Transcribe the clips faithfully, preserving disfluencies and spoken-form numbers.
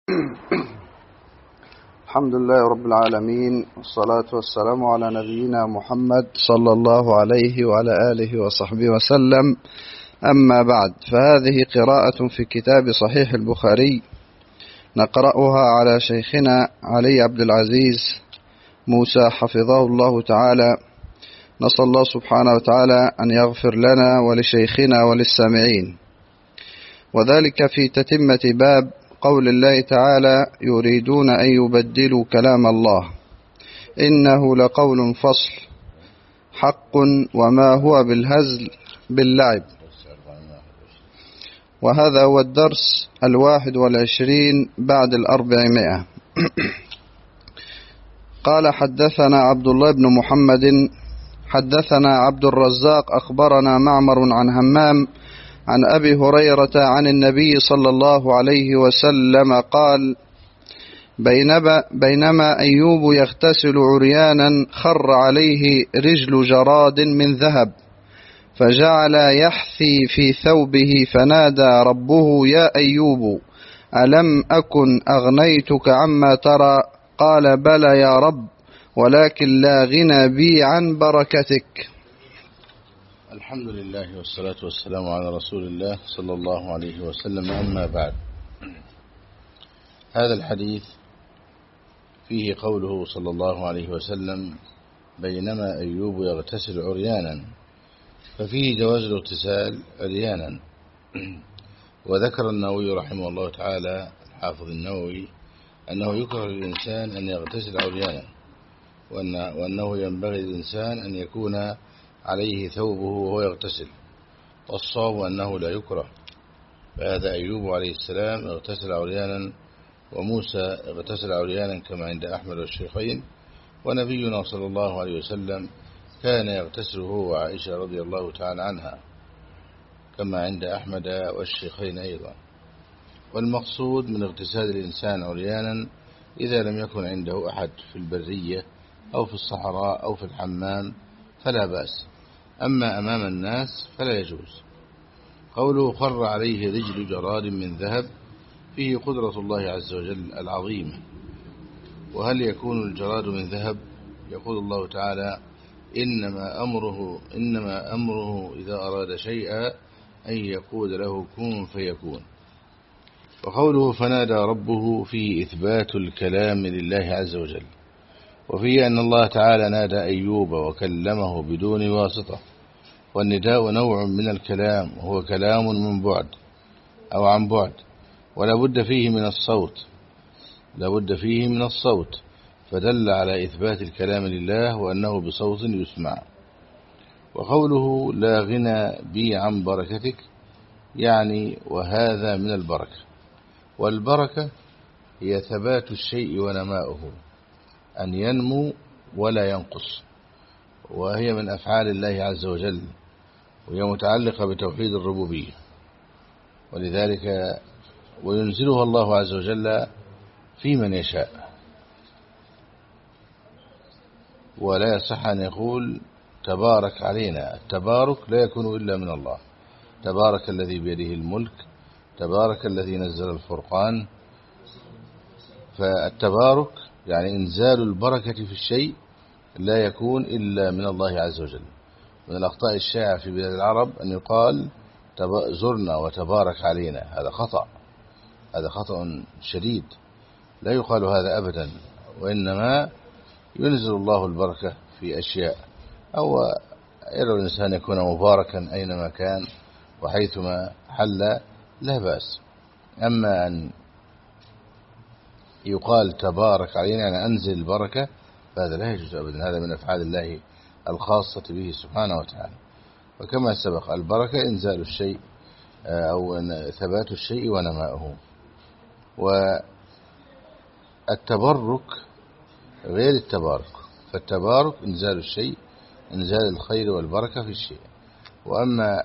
الحمد لله رب العالمين، والصلاة والسلام على نبينا محمد صلى الله عليه وعلى آله وصحبه وسلم. أما بعد، فهذه قراءة في كتاب صحيح البخاري نقرأها على شيخنا علي عبد العزيز موسى حفظه الله تعالى. نسأل الله سبحانه وتعالى أن يغفر لنا ولشيخنا وللسامعين، وذلك في تتمة باب قول الله تعالى: يريدون أن يبدلوا كلام الله إنه لقول فصل حق وما هو بالهزل باللعب. وهذا هو الدرس الواحد والعشرين بعد الأربعمائة. قال: حدثنا عبد الله بن محمد حدثنا عبد الرزاق أخبرنا معمر عن همام عن أبي هريرة عن النبي صلى الله عليه وسلم قال: بينما أيوب يغتسل عريانا خر عليه رجل جراد من ذهب، فجعل يحثي في ثوبه، فنادى ربه: يا أيوب، ألم أكن أغنيتك عما ترى؟ قال: بلى يا رب، ولكن لا غنى بي عن بركتك. الحمد لله والصلاة والسلام على رسول الله صلى الله عليه وسلم. أما بعد، هذا الحديث فيه قوله صلى الله عليه وسلم: بينما أيوب يغتسل عريانا، ففيه جواز الاغتسال عريانا. وذكر النووي رحمه الله تعالى الحافظ النووي أنه يكره للإنسان أن يغتسل عريانا، وأنه ينبغي للإنسان أن يكون عليه ثوبه وهو يغتسل، والصواب أنه لا يكره. فهذا أيوب عليه السلام اغتسل عريانا، وموسى اغتسل عريانا كما عند أحمد والشيخين، ونبينا صلى الله عليه وسلم كان يغتسل هو وعائشة رضي الله تعالى عنها كما عند أحمد والشيخين أيضا. والمقصود من اغتسال الإنسان عريانا إذا لم يكن عنده أحد في البرية أو في الصحراء أو في الحمام فلا بأس، أما أمام الناس فلا يجوز. قوله: خر عليه رجل جراد من ذهب، فيه قدرة الله عز وجل العظيمة. وهل يكون الجراد من ذهب؟ يقول الله تعالى: إنما أمره, إنما أمره إذا أراد شيئا أن يقول له كن فيكون. وقوله: فنادى ربه، فيه إثبات الكلام لله عز وجل، وفيه أن الله تعالى نادى أيوب وكلمه بدون واسطة. والنداء نوع من الكلام، وهو كلام من بعد أو عن بعد، ولا بد فيه من الصوت لا بد فيه من الصوت فدل على إثبات الكلام لله وأنه بصوت يسمع. وقوله: لا غنى بي عن بركتك، يعني وهذا من البركة. والبركة هي ثبات الشيء ونماؤه، أن ينمو ولا ينقص، وهي من أفعال الله عز وجل، وهي متعلقة بتوحيد الربوبية. ولذلك وينزلها الله عز وجل في من يشاء، ولا يصح أن يقول تبارك علينا. التبارك لا يكون إلا من الله. تبارك الذي بيده الملك، تبارك الذي نزل الفرقان. فالتبارك يعني إنزال البركة في الشيء لا يكون إلا من الله عز وجل. من الأخطاء الشائعة في بلاد العرب أن يقال زرنا وتبارك علينا. هذا خطأ، هذا خطأ شديد، لا يقال هذا أبدا. وإنما ينزل الله البركة في أشياء، أو يرى الإنسان يكون مباركا أينما كان وحيثما حل لا بأس. أما أن يقال تبارك علينا يعني أنزل البركة فهذا لا يجوز أبدا. هذا من أفعال الله الخاصة به سبحانه وتعالى. وكما سبق، البركة إنزال الشيء أو ثبات الشيء ونماؤه. والتبرك غير التبارك، فالتبارك إنزال الشيء، إنزال الخير والبركة في الشيء. وأما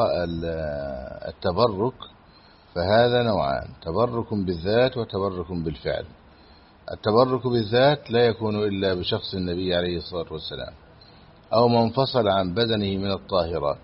التبرك فهذا نوعان: تبرك بالذات وتبرك بالفعل. التبرك بالذات لا يكون إلا بشخص النبي عليه الصلاة والسلام، أو ما انفصل عن بدنه من الطاهرات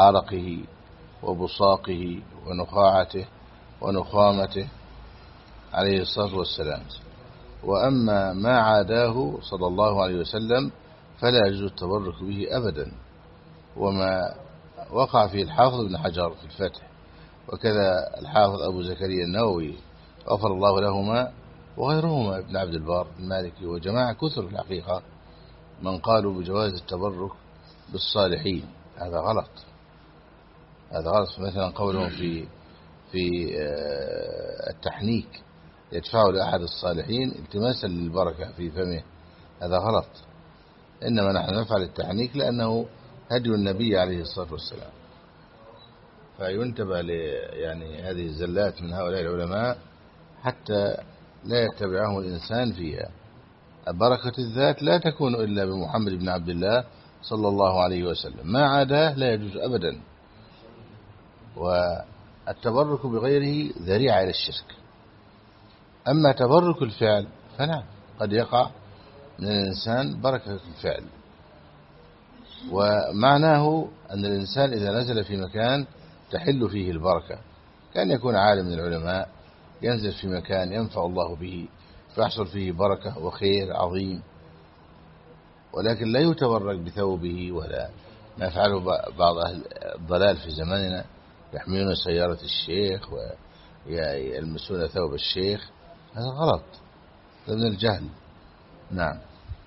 كعرقه وبصاقه ونخاعته ونخامته، عليه الصلاة والسلام. وأما ما عاداه صلى الله عليه وسلم فلا يجوز التبرك به أبدا، وما وقع فيه الحافظ بن حجر في الفتح، وكذا الحافظ أبو زكريا النووي غفر الله لهما، وغيرهما ابن عبد البر المالكي وجماعة كثر في الحقيقة من قالوا بجواز التبرك بالصالحين. هذا غلط، هذا غلط. مثلا قولهم في في التحنيك يدفع لأحد الصالحين التماسا للبركة في فمه، هذا غلط. إنما نحن نفعل التحنيك لأنه هدي النبي عليه الصلاة والسلام. فينتبه ل يعني هذه الزلات من هؤلاء العلماء حتى لا يتبعهم الإنسان فيها. بركة الذات لا تكون إلا بمحمد بن عبد الله صلى الله عليه وسلم، ما عاداه لا يجوز أبدا. والتبرك بغيره ذريعة إلى الشرك. أما تبرك الفعل فنعم قد يقع من الإنسان بركة الفعل، ومعناه أن الإنسان إذا نزل في مكان تحل فيه البركة، كان يكون عالم من العلماء ينزل في مكان ينفع الله به فيحصل فيه بركة وخير عظيم، ولكن لا يتبرك بثوبه ولا ما يفعله بعض أهل الضلال في زماننا، يحملون سيارة الشيخ ويلمسون ثوب الشيخ. هذا غلط، هذا من الجهل. نعم.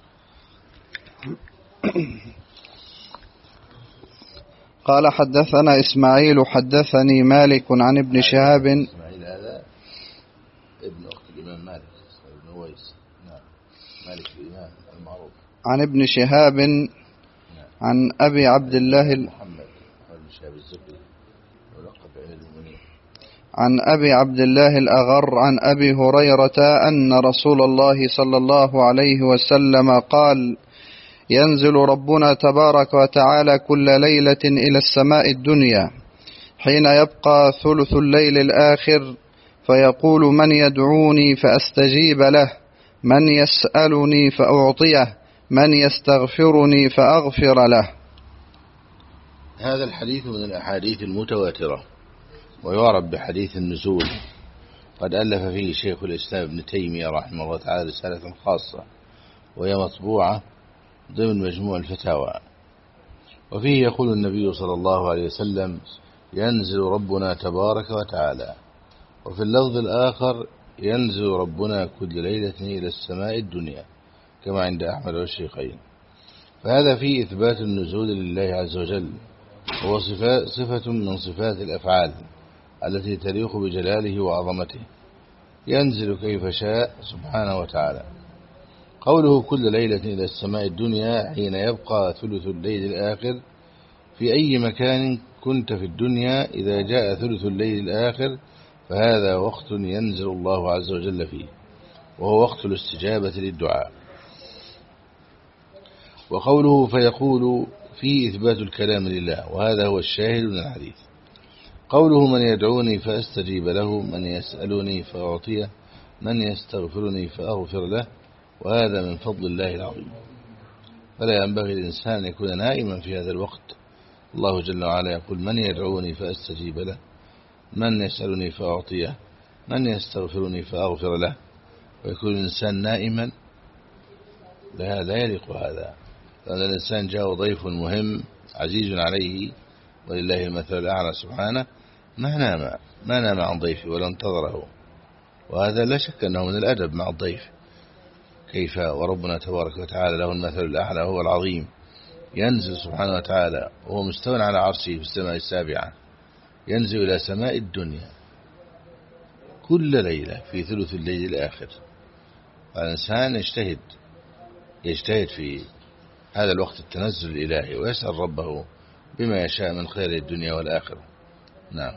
قال حدثنا إسماعيل حدثني مالك عن ابن شهاب. إسماعيل هذا ابن أخت الإمام مالك ابن ويس. نعم. مالك الإمام المعروف. عن ابن شهاب. نعم. عن أبي عبد الله محمد بن شهاب الزهري ولقب أمير المؤمنين. عن أبي عبد الله الأغر عن أبي هريرة أن رسول الله صلى الله عليه وسلم قال: ينزل ربنا تبارك وتعالى كل ليلة إلى السماء الدنيا حين يبقى ثلث الليل الآخر، فيقول: من يدعوني فأستجيب له، من يسألني فأعطيه، من يستغفرني فأغفر له. هذا الحديث من الأحاديث المتواترة، ويعرف بحديث النزول. قد ألف فيه شيخ الإسلام ابن تيمية رحمه الله تعالى رسالة خاصة، وهي مطبوعة ضمن مجموع الفتاوى. وفيه يقول النبي صلى الله عليه وسلم: ينزل ربنا تبارك وتعالى. وفي اللفظ الآخر: ينزل ربنا كل ليلة إلى السماء الدنيا، كما عند أحمد والشيخين. فهذا فيه إثبات النزول لله عز وجل، وهو صفة من صفات الأفعال التي تليق بجلاله وعظمته، ينزل كيف شاء سبحانه وتعالى. قوله كل ليلة إلى السماء الدنيا حين يبقى ثلث الليل الآخر، في أي مكان كنت في الدنيا إذا جاء ثلث الليل الآخر فهذا وقت ينزل الله عز وجل فيه، وهو وقت الاستجابة للدعاء. وقوله فيقول فيه إثبات الكلام لله، وهذا هو الشاهد من الحديث. قوله من يدعوني فأستجيب له، من يسألني فأعطيه، من يستغفرني فأغفر له، وهذا من فضل الله العظيم. فلا ينبغي الإنسان أن يكون نائما في هذا الوقت. الله جل وعلا يقول: من يدعوني فأستجيب له، من يسألني فأعطيه، من يستغفرني فأغفر له، ويكون الإنسان نائما، لا لا يليق هذا. لأن الإنسان جاء ضيف مهم عزيز عليه ولله المثل الأعلى سبحانه، ما نام ما نام عن ضيفه ولا انتظره، وهذا لا شك أنه من الأدب مع الضيف. كيف وربنا تبارك وتعالى له المثل الأعلى هو العظيم، ينزل سبحانه وتعالى وهو مستوى على عرشه في السماء السابعة، ينزل إلى سماء الدنيا كل ليلة في ثلث الليل الآخر. فالإنسان يجتهد يجتهد في هذا الوقت التنزل الإلهي، ويسأل ربه بما يشاء من خير الدنيا والآخرة. نعم.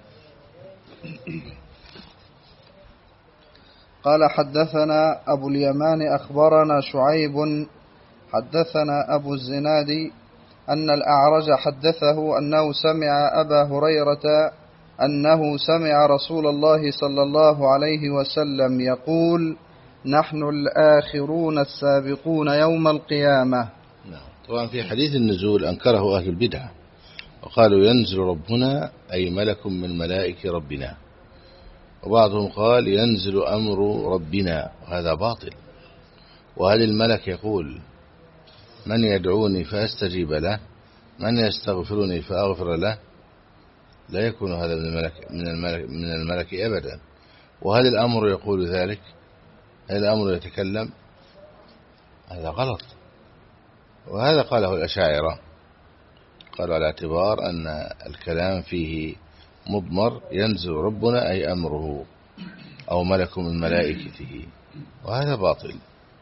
قال حدثنا أبو اليمان أخبرنا شعيب حدثنا أبو الزناد أن الأعرج حدثه أنه سمع أبا هريرة أنه سمع رسول الله صلى الله عليه وسلم يقول: نحن الآخرون السابقون يوم القيامة. نعم. طبعا في حديث النزول أنكره أهل البدعة وقالوا: ينزل ربنا أي ملك من ملائكة ربنا، وبعضهم قال ينزل أمر ربنا، وهذا باطل. وهل الملك يقول من يدعوني فأستجيب له، من يستغفرني فأغفر له؟ لا يكون هذا من الملك, من الملك, من الملك أبدا. وهل الأمر يقول ذلك؟ هل الأمر يتكلم؟ هذا غلط. وهذا قاله الأشاعرة، قالوا على اعتبار أن الكلام فيه مضمر، ينزل ربنا أي أمره أو ملك من ملائكته، وهذا باطل.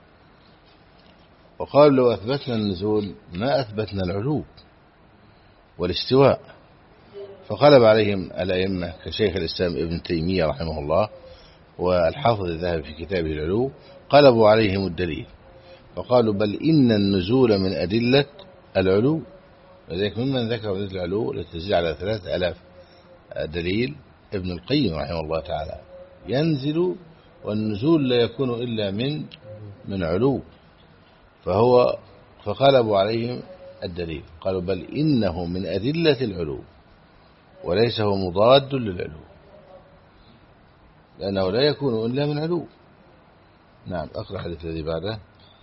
وقالوا لو أثبتنا النزول ما أثبتنا العلو والاستواء، فقلب عليهم الأئمة كشيخ الإسلام ابن تيمية رحمه الله والحافظ الذهبي في كتابه العلو، قلبوا عليهم الدليل فقالوا بل إن النزول من أدلة العلو. وذلك ممن ذكر أدلة العلو لتزيد على ثلاثة ألاف دليل ابن القيم رحمه الله تعالى، ينزل والنزول لا يكون إلا من من علو، فهو فقلبوا عليهم الدليل، قالوا بل إنه من أدلة العلو وليس هو مضاد للعلو، لأنه لا يكون إلا من علو. نعم، أقرأ الحديث الذي بعده.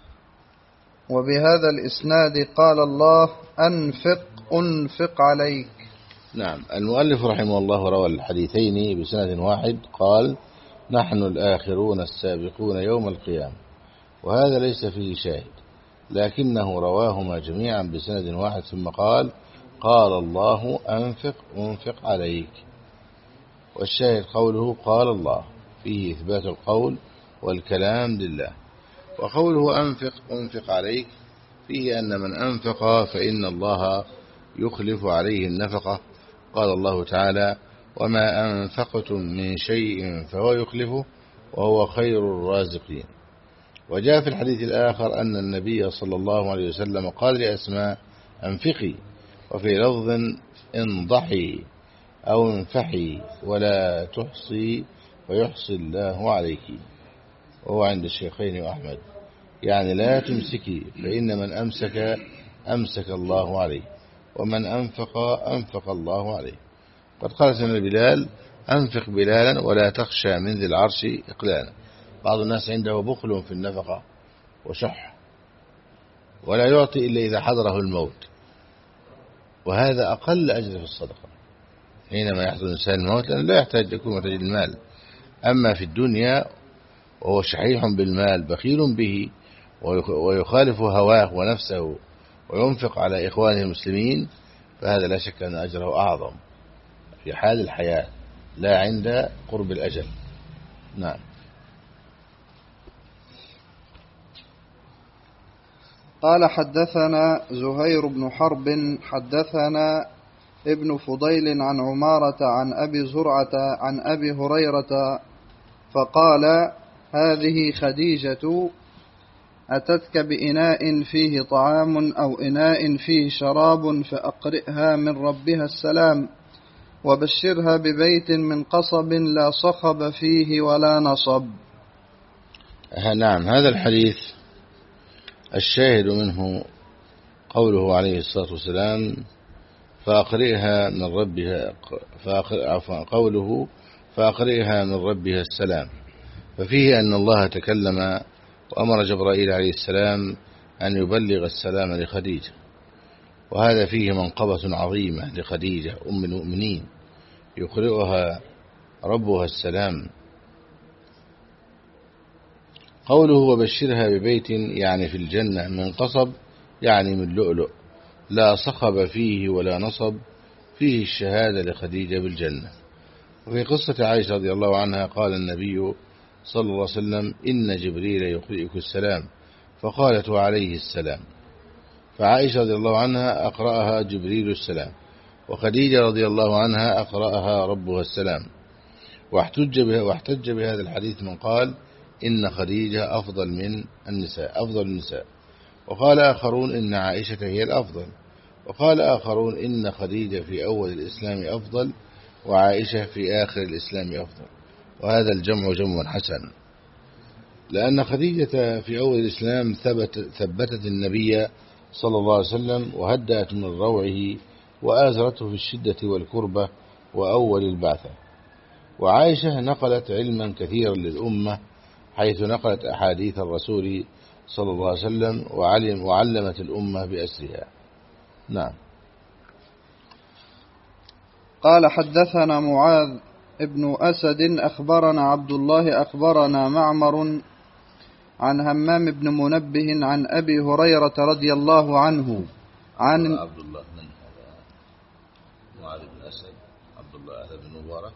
وبهذا الإسناد قال الله أنفق أنفق عليك. نعم، المؤلف رحمه الله روى الحديثين بسند واحد، قال نحن الآخرون السابقون يوم القيامة، وهذا ليس فيه شاهد، لكنه رواهما جميعا بسند واحد، ثم قال قال الله أنفق أنفق عليك. والشاهد قوله قال الله، فيه إثبات القول والكلام لله. وقوله أنفق أنفق عليك فيه أن من أنفق فإن الله يخلف عليه النفقة، قال الله تعالى وما أنفقتم من شيء فهو يخلفه وهو خير الرازقين. وجاء في الحديث الآخر أن النبي صلى الله عليه وسلم قال لأسماء أنفقي، وفي لفظ انضحي أو انفحي ولا تحصي فيحصي الله عليك، وهو عند الشيخين وأحمد، يعني لا تمسكي فإن من أمسك أمسك الله عليه، ومن أنفق أنفق الله عليه. قد قال سيدنا بلال أنفق بلالا ولا تخشى من ذي العرش إقلالا. بعض الناس عنده بخل في النفقة وشح، ولا يعطي إلا إذا حضره الموت، وهذا أقل أجر في الصدقة حينما يحضر الإنسان الموت، لأنه لا يحتاج يكون محتاج المال. أما في الدنيا وهو شحيح بالمال بخيل به ويخالف هواه ونفسه وينفق على إخوانه المسلمين، فهذا لا شك أن أجره أعظم في حال الحياة لا عند قرب الأجل. نعم. قال حدثنا زهير بن حرب حدثنا ابن فضيل عن عمارة عن أبي زرعة عن أبي هريرة فقال هذه خديجة أتتك بإناء فيه طعام أو إناء فيه شراب فأقرئها من ربها السلام وبشرها ببيت من قصب لا صخب فيه ولا نصب. نعم، هذا الحديث الشاهد منه قوله عليه الصلاة والسلام فأقرئها من ربها فأقرئ قوله فأقرئها من ربها السلام، ففيه أن الله تكلم وأمر جبرائيل عليه السلام أن يبلغ السلام لخديجة، وهذا فيه منقبة عظيمة لخديجة أم المؤمنين يقرئها ربها السلام. قوله وبشرها ببيت يعني في الجنة من قصب يعني من لؤلؤ لا صخب فيه ولا نصب، فيه الشهادة لخديجة بالجنة. وفي قصة عائشة رضي الله عنها قال النبي صلى الله عليه وسلم إن جبريل يقرئك السلام، فقالت وعليه السلام، فعائشة رضي الله عنها أقرأها جبريل السلام، وخديجة رضي الله عنها أقرأها ربها السلام. واحتج بها واحتج بهذا الحديث من قال إن خديجة أفضل من النساء أفضل النساء، وقال آخرون إن عائشة هي الأفضل، وقال آخرون إن خديجة في أول الإسلام أفضل وعائشة في آخر الإسلام أفضل. وهذا الجمع جمع حسن، لأن خديجة في أول الإسلام ثبت ثبتت النبي صلى الله عليه وسلم وهدأت من روعه وآزرته في الشدة والكربة وأول البعثة، وعائشة نقلت علما كثيرا للأمة، حيث نقلت أحاديث الرسول صلى الله عليه وسلم وعلم وعلمت الأمة بأسرها. نعم. قال حدثنا معاذ ابن أسد أخبرنا عبد الله أخبرنا معمر عن همام بن منبه عن أبي هريرة رضي الله عنه عن عبد الله من هذا؟ معاذ بن أسد عبد الله هذا بن مبارك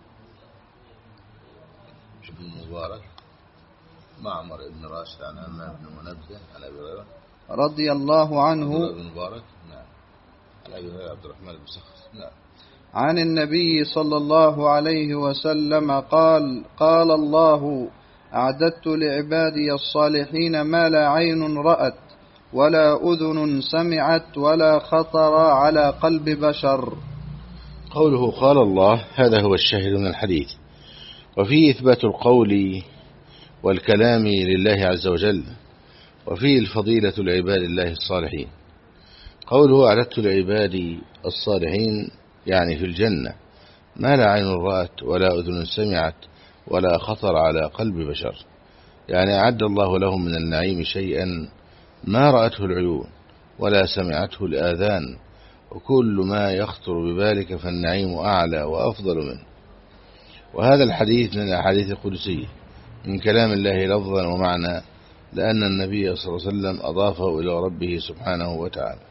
بن مبارك معمر بن راشد عن همام بن منبه عن أبي هريرة رضي الله عنه عبد الله بن مبارك. نعم. عن أبي هريرة عبد الرحمن بن سخر. نعم. عن النبي صلى الله عليه وسلم قال قال الله أعددت لعبادي الصالحين ما لا عين رأت ولا أذن سمعت ولا خطر على قلب بشر. قوله قال الله هذا هو الشاهد من الحديث، وفيه إثبات القول والكلام لله عز وجل، وفيه الفضيلة لعباد الله الصالحين. قوله أعددت لعبادي الصالحين يعني في الجنة ما لا عين رأت ولا أذن سمعت ولا خطر على قلب بشر، يعني أعد الله لهم من النعيم شيئا ما رأته العيون ولا سمعته الآذان، وكل ما يخطر ببالك فالنعيم أعلى وأفضل منه. وهذا الحديث من الأحاديث القدسية من كلام الله لفظا ومعنى، لأن النبي صلى الله عليه وسلم أضافه إلى ربه سبحانه وتعالى.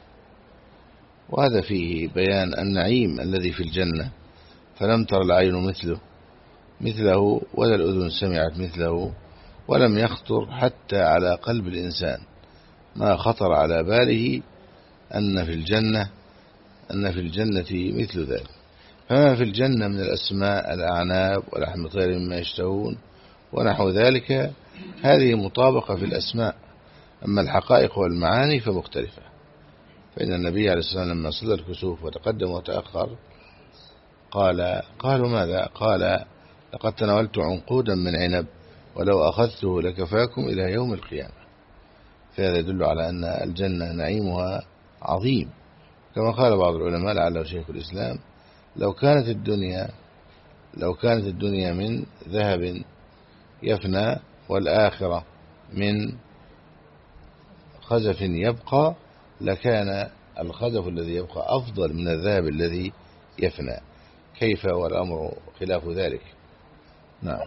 وهذا فيه بيان النعيم الذي في الجنة، فلم تر العين مثله مثله ولا الأذن سمعت مثله، ولم يخطر حتى على قلب الإنسان ما خطر على باله أن في الجنة أن في الجنة مثل ذلك. فما في الجنة من الأسماء الأعناب ولحم طير مما يشتهون ونحو ذلك هذه مطابقة في الأسماء، أما الحقائق والمعاني فمختلفة. فإن النبي عليه الصلاة والسلام لما صلى الكسوف وتقدم وتأخر قال قالوا ماذا؟ قال لقد تناولت عنقودا من عنب ولو أخذته لكفاكم إلى يوم القيامة. فهذا يدل على أن الجنة نعيمها عظيم، كما قال بعض العلماء لعله شيخ الإسلام لو كانت الدنيا لو كانت الدنيا من ذهب يفنى والآخرة من خزف يبقى لكان الخزف الذي يبقى أفضل من الذهب الذي يفنى. كيف والأمر خلاف ذلك؟ نعم.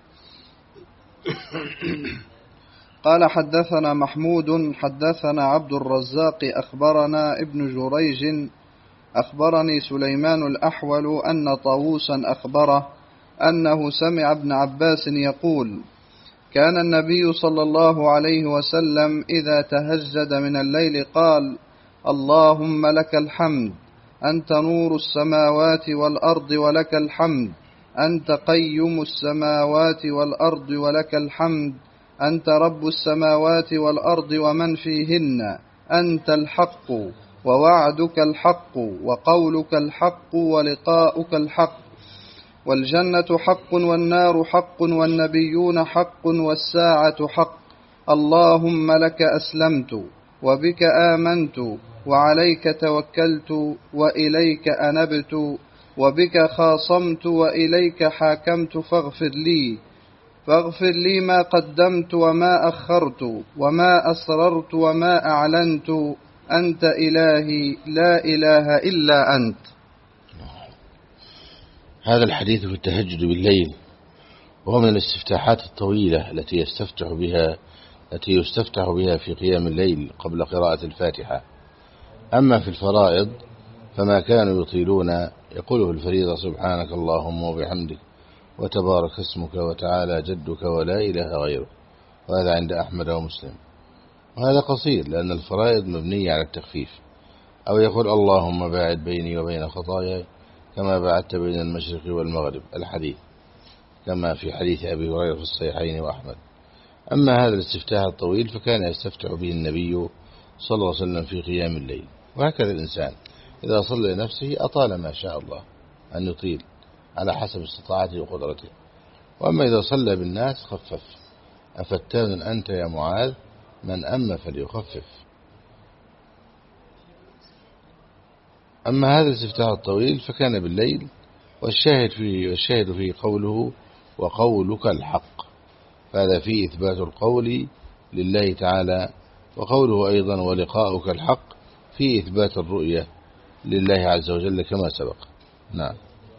قال حدثنا محمود حدثنا عبد الرزاق أخبرنا ابن جريج أخبرني سليمان الأحول أن طاووسا أخبره أنه سمع ابن عباس يقول كان النبي صلى الله عليه وسلم إذا تهجد من الليل قال اللهم لك الحمد أنت نور السماوات والأرض ولك الحمد أنت قيم السماوات والأرض ولك الحمد أنت رب السماوات والأرض ومن فيهن أنت الحق ووعدك الحق وقولك الحق ولقاؤك الحق والجنة حق والنار حق والنبيون حق والساعة حق اللهم لك أسلمت وبك آمنت وعليك توكلت وإليك أنبت وبك خاصمت وإليك حاكمت فاغفر لي فاغفر لي ما قدمت وما أخرت وما أسررت وما أعلنت أنت إلهي لا إله إلا أنت. هذا الحديث في التهجد بالليل، وهو من الاستفتاحات الطويلة التي يستفتح بها التي يستفتح بها في قيام الليل قبل قراءة الفاتحة. أما في الفرائض فما كانوا يطيلون يقوله الفريضة سبحانك اللهم وبحمدك وتبارك اسمك وتعالى جدك ولا إله غيره، وهذا عند أحمد ومسلم. وهذا قصير لأن الفرائض مبنية على التخفيف. أو يقول اللهم باعد بيني وبين خطاياي كما بعدت بين المشرق والمغرب، الحديث كما في حديث أبي هريرة في الصحيحين وأحمد. أما هذا الاستفتاح الطويل فكان يستفتح به النبي صلى الله عليه وسلم في قيام الليل. وهكذا الإنسان إذا صلى لنفسه أطال ما شاء الله أن يطيل على حسب استطاعته وقدرته، وأما إذا صلى بالناس خفف. أفتان أنت يا معاذ من أم فليخفف. أما هذا الاستفتاح الطويل فكان بالليل، والشاهد فيه, والشاهد فيه قوله وقولك الحق، فهذا فيه إثبات القول لله تعالى، وقوله أيضا ولقاؤك الحق فيه إثبات الرؤية لله عز وجل كما سبق. نعم.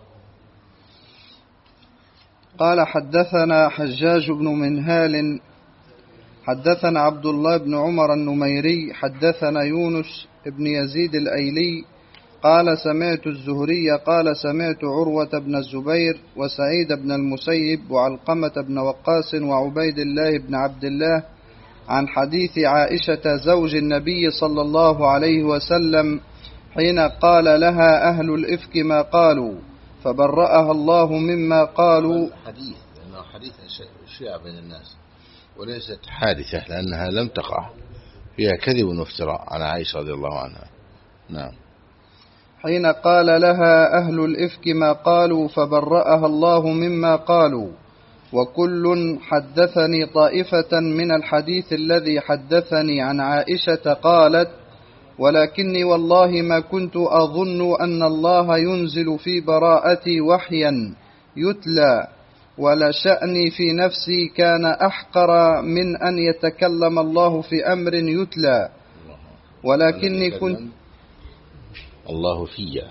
قال حدثنا حجاج بن منهال حدثنا عبد الله بن عمر النميري حدثنا يونس بن يزيد الأيلي قال سمعت الزهري قال سمعت عروة بن الزبير وسعيد بن المسيب وعلقمة بن وقاص وعبيد الله بن عبد الله عن حديث عائشة زوج النبي صلى الله عليه وسلم حين قال لها أهل الإفك ما قالوا فبرأها الله مما قالوا. حديث لأنه حديث شيع بين الناس وليست حادثة، لأنها لم تقع، فيها كذب وافتراء عن عائشة رضي الله عنها. نعم. حين قال لها أهل الإفك ما قالوا فبرأها الله مما قالوا، وكل حدثني طائفة من الحديث الذي حدثني عن عائشة قالت ولكني والله ما كنت أظن أن الله ينزل في براءتي وحيا يتلى، ولا شأني في نفسي كان أحقر من أن يتكلم الله في أمر يتلى، ولكني كنت الله فيا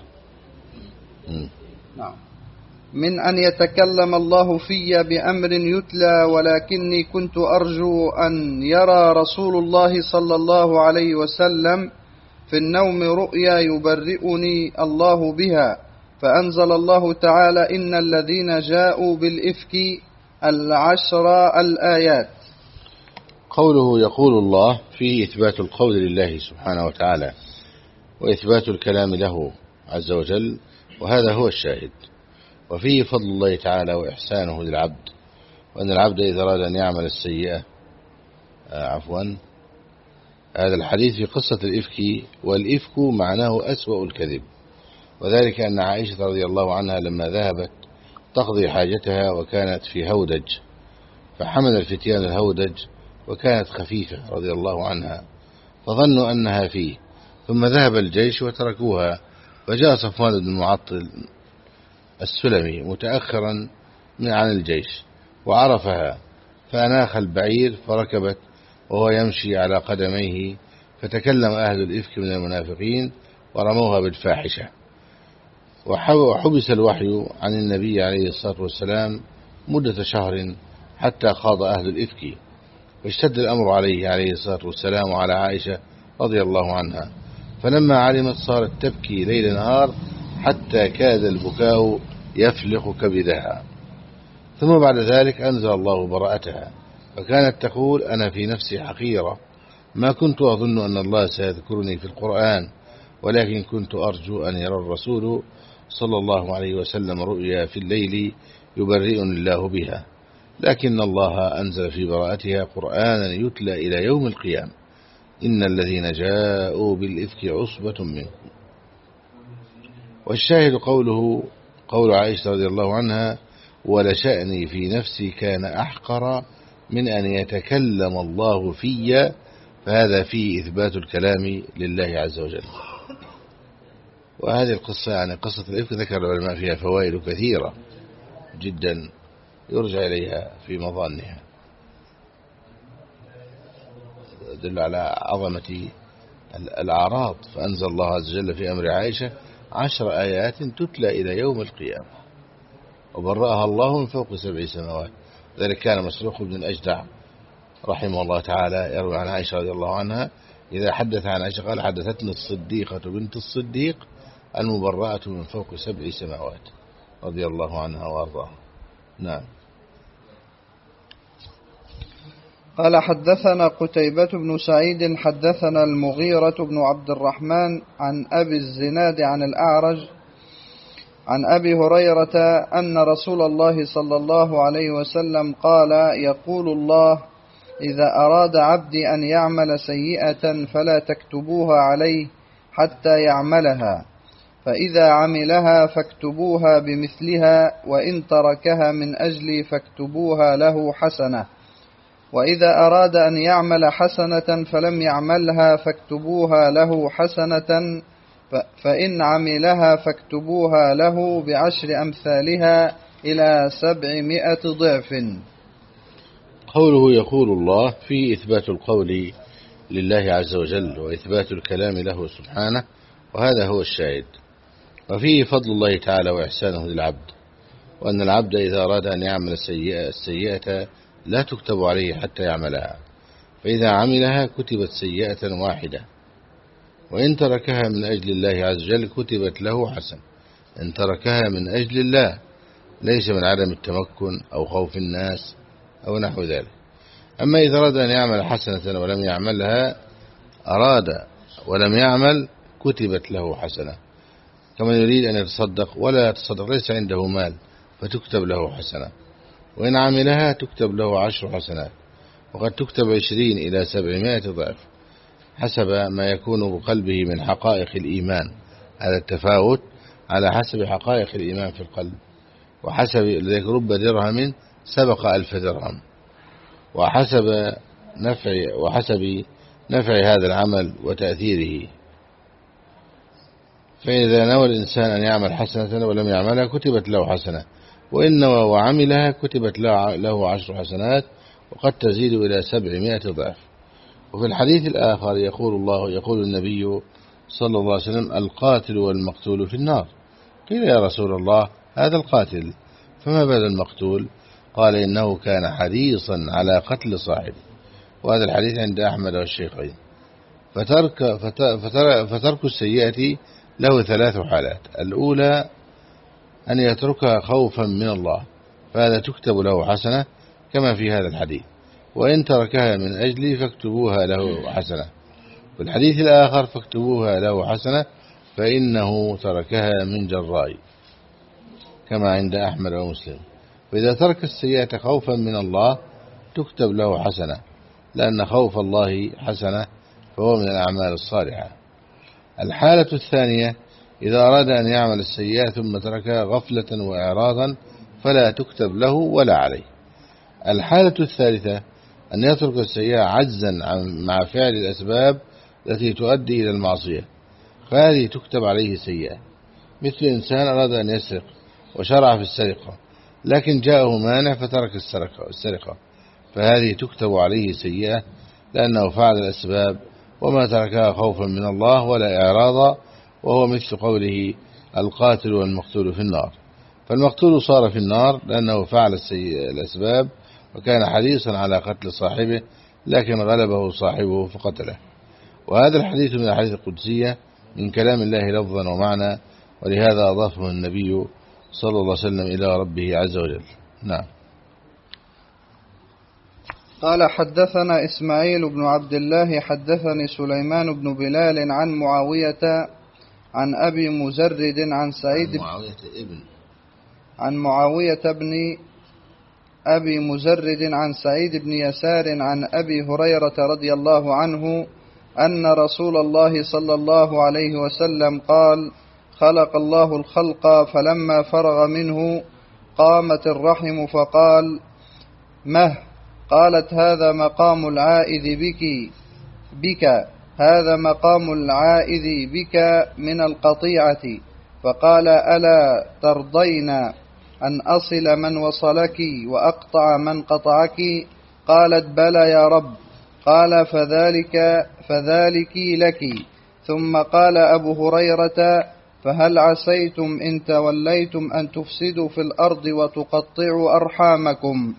نعم من أن يتكلم الله في بأمر يتلى، ولكني كنت أرجو أن يرى رسول الله صلى الله عليه وسلم في النوم رؤيا يبرئني الله بها، فأنزل الله تعالى إن الذين جاءوا بالإفك العشر الآيات. قوله يقول الله فيه إثبات القول لله سبحانه وتعالى وإثبات الكلام له عز وجل، وهذا هو الشاهد. وفيه فضل الله تعالى وإحسانه للعبد، وأن العبد إذا أراد أن يعمل السيئة آه عفوا هذا الحديث في قصة الإفك، والإفك معناه أسوأ الكذب، وذلك أن عائشة رضي الله عنها لما ذهبت تقضي حاجتها وكانت في هودج، فحمل الفتيان الهودج وكانت خفيفة رضي الله عنها، فظنوا أنها فيه، ثم ذهب الجيش وتركوها، فجاء صفوان بن معطل السلمي متأخرا من عن الجيش وعرفها، فأناخ البعير فركبت وهو يمشي على قدميه، فتكلم أهل الإفك من المنافقين ورموها بالفاحشة، وحبس الوحي عن النبي عليه الصلاة والسلام مدة شهر حتى خاض أهل الإفك، واشتد الأمر عليه عليه الصلاة والسلام وعلى عائشة رضي الله عنها، فلما علمت صارت تبكي ليل نهار حتى كاد البكاء يفلق كبدها، ثم بعد ذلك أنزل الله براءتها، فكانت تقول أنا في نفسي حقيرة، ما كنت أظن أن الله سيذكرني في القرآن، ولكن كنت أرجو أن يرى الرسول صلى الله عليه وسلم رؤيا في الليل يبرئني الله بها، لكن الله أنزل في براءتها قرآنا يتلى إلى يوم القيامة إن الذين جاءوا بالإفك عصبة منكم. والشاهد قوله قول عائشة رضي الله عنها ولشأني في نفسي كان أحقر من أن يتكلم الله في، فهذا فيه إثبات الكلام لله عز وجل. وهذه القصة يعني قصة الإفك ذكر العلماء فيها فوائد كثيرة جدا يرجع إليها في مظانها، يدل على عظمة الأعراض، فأنزل الله عز وجل في أمر عائشة عشر آيات تتلى إلى يوم القيامة، وبرأها الله من فوق سبع سماوات. ذلك كان مسروق بن الأجدع رحمه الله تعالى يروي عن عائشة رضي الله عنها إذا حدث عن عائشة قال حدثتني الصديقة بنت الصديق المبرأة من فوق سبع سماوات رضي الله عنها وارضاها. نعم. قال حدثنا قتيبة بن سعيد حدثنا المغيرة بن عبد الرحمن عن أبي الزناد عن الأعرج عن أبي هريرة أن رسول الله صلى الله عليه وسلم قال يقول الله إذا أراد عبدي أن يعمل سيئة فلا تكتبوها عليه حتى يعملها، فإذا عملها فاكتبوها بمثلها، وإن تركها من أجلي فاكتبوها له حسنة، وإذا أراد أن يعمل حسنة فلم يعملها فاكتبوها له حسنة، فإن عملها فاكتبوها له بعشر أمثالها إلى سبعمائة ضعف. قوله يقول الله فيه إثبات القول لله عز وجل وإثبات الكلام له سبحانه، وهذا هو الشاهد. وفيه فضل الله تعالى وإحسانه للعبد، وأن العبد إذا أراد أن يعمل السيئة, السيئة لا تكتب عليه حتى يعملها، فإذا عملها كتبت سيئة واحدة، وإن تركها من أجل الله عز وجل كتبت له حسن. إن تركها من أجل الله، ليس من عدم التمكن أو خوف الناس أو نحو ذلك. أما إذا أراد أن يعمل حسنة ولم يعملها، أراد ولم يعمل، كتبت له حسنة. كما يريد أن يتصدق ولا يتصدق، ليس عنده مال، فتكتب له حسنة، وإن عملها تكتب له عشر حسنات، وقد تكتب عشرين إلى سبعمائة ضعف حسب ما يكون بقلبه من حقائق الإيمان. هذا التفاوت على حسب حقائق الإيمان في القلب، وحسب ذلك رب درهم سبق ألف درهم، وحسب نفع وحسب نفع هذا العمل وتأثيره. فإذا نوى الإنسان أن يعمل حسنة ولم يعملها كتبت له حسنة، وإن نوى وعملها كتبت له عشر حسنات، وقد تزيد إلى سبعمائة ضعف. وفي الحديث الآخر يقول الله يقول النبي صلى الله عليه وسلم: القاتل والمقتول في النار. قيل: يا رسول الله، هذا القاتل، فما بال المقتول؟ قال: إنه كان حريصا على قتل صاحبه. وهذا الحديث عند أحمد والشيخين. فترك, فتر فترك السيئة له ثلاث حالات: الأولى أن يتركها خوفا من الله، فهذا تكتب له حسنة كما في هذا الحديث، وإن تركها من أجلي فاكتبوها له حسنة. في الحديث الآخر: فاكتبوها له حسنة فإنه تركها من جراء، كما عند أحمد ومسلم. فإذا ترك السيئة خوفا من الله تكتب له حسنة، لأن خوف الله حسنة، فهو من الأعمال الصالحة. الحالة الثانية: إذا أراد أن يعمل السيئة ثم تركها غفلة وإعراضا فلا تكتب له ولا عليه. الحالة الثالثة: أن يترك السيئة عجزا مع فعل الأسباب التي تؤدي إلى المعصية، فهذه تكتب عليه سيئة. مثل إنسان أراد أن يسرق وشرع في السرقة، لكن جاءه مانع فترك السرقة، فهذه تكتب عليه سيئة، لأنه فعل الأسباب وما تركها خوفا من الله ولا إعراضا، وهو مثل قوله: القاتل والمقتول في النار. فالمقتول صار في النار لأنه فعل الأسباب وكان حريصا على قتل صاحبه، لكن غلبه صاحبه فقتله. وهذا الحديث من الحديث القدسية من كلام الله لفظا ومعنى، ولهذا أضافه النبي صلى الله عليه وسلم إلى ربه عز وجل. نعم. قال: حدثنا إسماعيل بن عبد الله حدثني سليمان بن بلال عن معاوية عن أبي مزرد عن سعيد عن معاوية ابن عن معاوية بن أبي مزرد عن سعيد بن يسار عن أبي هريرة رضي الله عنه أن رسول الله صلى الله عليه وسلم قال: خلق الله الخلق فلما فرغ منه قامت الرحم فقال: مه؟ قالت: هذا مقام العائذ بك بك هذا مقام العائذ بك من القطيعة. فقال: ألا ترضين أن أصل من وصلك وأقطع من قطعك؟ قالت: بلى يا رب. قال: فذلك فذلك لك. ثم قال أبو هريرة: فهل عسيتم إن توليتم أن تفسدوا في الأرض وتقطعوا أرحامكم؟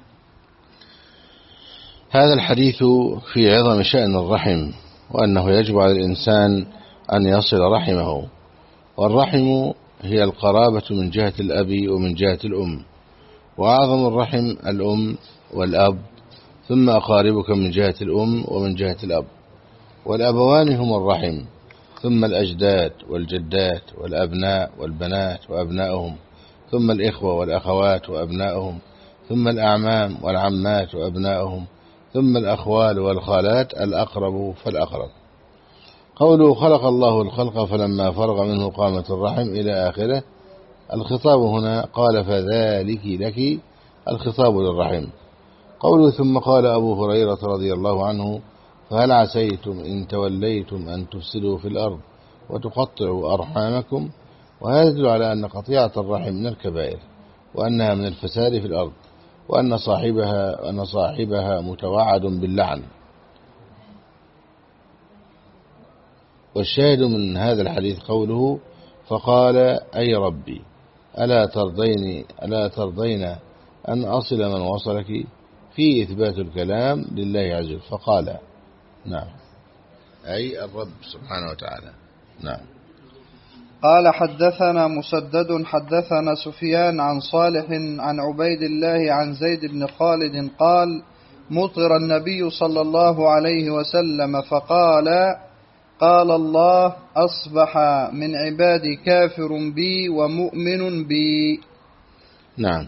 هذا الحديث في عظم شأن الرحم، وأنه يجب على الإنسان أن يصل رحمه. والرحم هي القرابة من جهة الأب ومن جهة الأم، وأعظم الرحم الأم والأب، ثم أقاربك من جهة الأم ومن جهة الأب، والأبوان هم الرحم، ثم الأجداد والجدات والأبناء والبنات وأبنائهم، ثم الإخوة والأخوات وأبنائهم، ثم الأعمام والعمات وأبنائهم، ثم الأخوال والخالات الأقرب فالأقرب. قوله: خلق الله الخلق فلما فرغ منه قامت الرحم إلى آخره. الخطاب هنا قال: فذلك لك، الخطاب للرحم. قوله: ثم قال أبو هريرة رضي الله عنه: فهل عسيتم إن توليتم أن تفسدوا في الأرض وتقطعوا أرحامكم. وهذا يدل على أن قطيعة الرحم من الكبائر، وأنها من الفساد في الأرض، وأن صاحبها, وأن صاحبها متوعد باللعن. والشاهد من هذا الحديث قوله فقال أي ربي ألا ترضين, ألا ترضين أن أصل من وصلك، في إثبات الكلام لله عز وجل. فقال نعم، أي الرب سبحانه وتعالى. نعم. قال حدثنا مسدد حدثنا سفيان عن صالح عن عبيد الله عن زيد بن خالد قال مطر النبي صلى الله عليه وسلم فقال قال الله أصبح من عبادي كافر بي ومؤمن بي. نعم.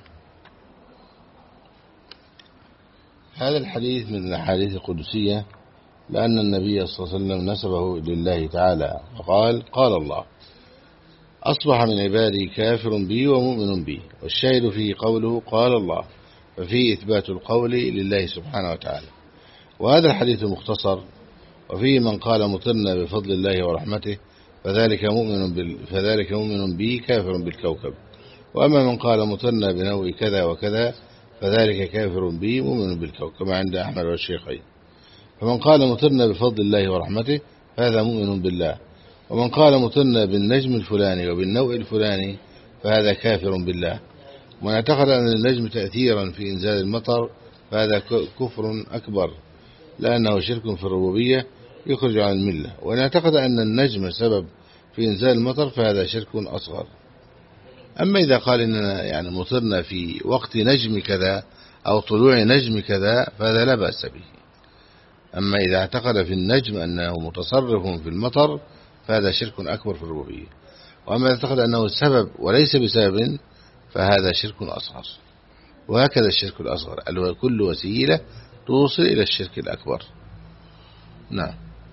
هذا الحديث من الأحاديث القدسية، لأن النبي صلى الله عليه وسلم نسبه لله تعالى فقال قال الله أصبح من عبادي كافر بي ومؤمن بي. والشاهد فيه قوله قال الله، ففيه إثبات القول لله سبحانه وتعالى. وهذا الحديث مختصر، وفيه من قال مطرنا بفضل الله ورحمته فذلك مؤمن, بال... فذلك مؤمن بي كافر بالكوكب. وأما من قال مطرنا بنوع كذا وكذا فذلك كافر بي مؤمن بالكوكب، كما عند أحمد والشيخين. فمن قال مطرنا بفضل الله ورحمته فهذا مؤمن بالله. ومن قال مطرنا بالنجم الفلاني وبالنوء الفلاني فهذا كافر بالله. ومن اعتقد أن النجم تأثيرا في إنزال المطر فهذا كفر أكبر، لأنه شرك في الربوبية يخرج عن الملة. وإن اعتقد أن النجم سبب في إنزال المطر فهذا شرك أصغر. أما إذا قال إننا يعني مطرنا في وقت نجم كذا أو طلوع نجم كذا فهذا لا بأس به. أما إذا اعتقد في النجم أنه متصرف في المطر فهذا شرك أكبر في الربوبية. وأما إذا اعتقد أنه سبب وليس بسبب فهذا شرك أصغر. وهكذا الشرك الأصغر اللي هو كل وسيلة توصل إلى الشرك الأكبر. نعم.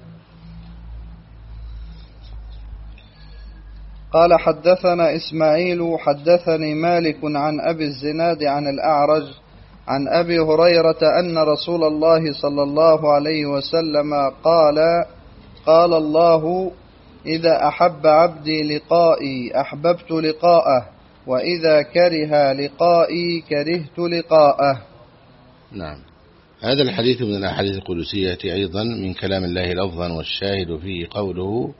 قال حدثنا إسماعيل حدثني مالك عن أبي الزناد عن الأعرج عن أبي هريرة أن رسول الله صلى الله عليه وسلم قال قال الله إذا أحب عبدي لقائي أحببت لقاءه وإذا كره لقائي كرهت لقاءه. نعم. هذا الحديث من الأحاديث القدسية أيضا من كلام الله لفظا، والشاهد فيه قوله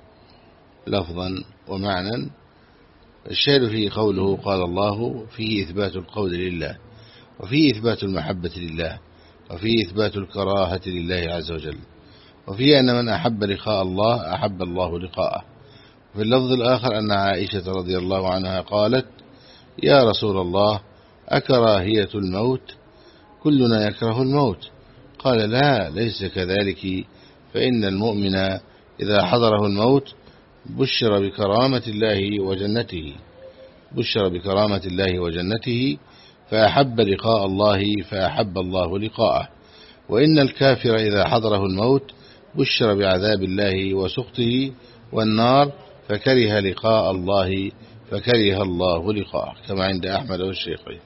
لفظا ومعنى. الشاهد فيه قوله قال الله، فيه إثبات القول لله، وفيه إثبات المحبة لله، وفيه إثبات الكراهة لله عز وجل، وفيه أن من أحب لقاء الله أحب الله لقاءه. وفي اللفظ الآخر أن عائشة رضي الله عنها قالت يا رسول الله أكراهية الموت؟ كلنا يكره الموت. قال لا، ليس كذلك، فإن المؤمن إذا حضره الموت بشر بكرامة الله وجنته بشر بكرامة الله وجنته فأحب لقاء الله فأحب الله لقاءه. وإن الكافر إذا حضره الموت بشر بعذاب الله وسخطه والنار فكره لقاء الله فكره الله لقاءه، كما عند أحمد والشيخين.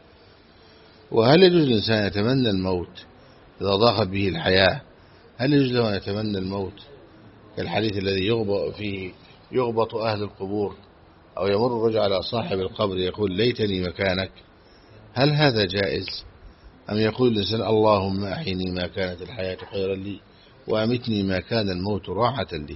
وهل يجوز الإنسان يتمنى الموت إذا ضاقت به الحياة؟ هل يجوز له أن يتمنى الموت كالحديث الذي يغبط فيه يغبط أهل القبور أو يمر الرجل على صاحب القبر يقول ليتني مكانك؟ هل هذا جائز؟ أم يقول الإنسان اللهم أحيني ما كانت الحياة خيرا لي وأمتني ما كان الموت راحة لي؟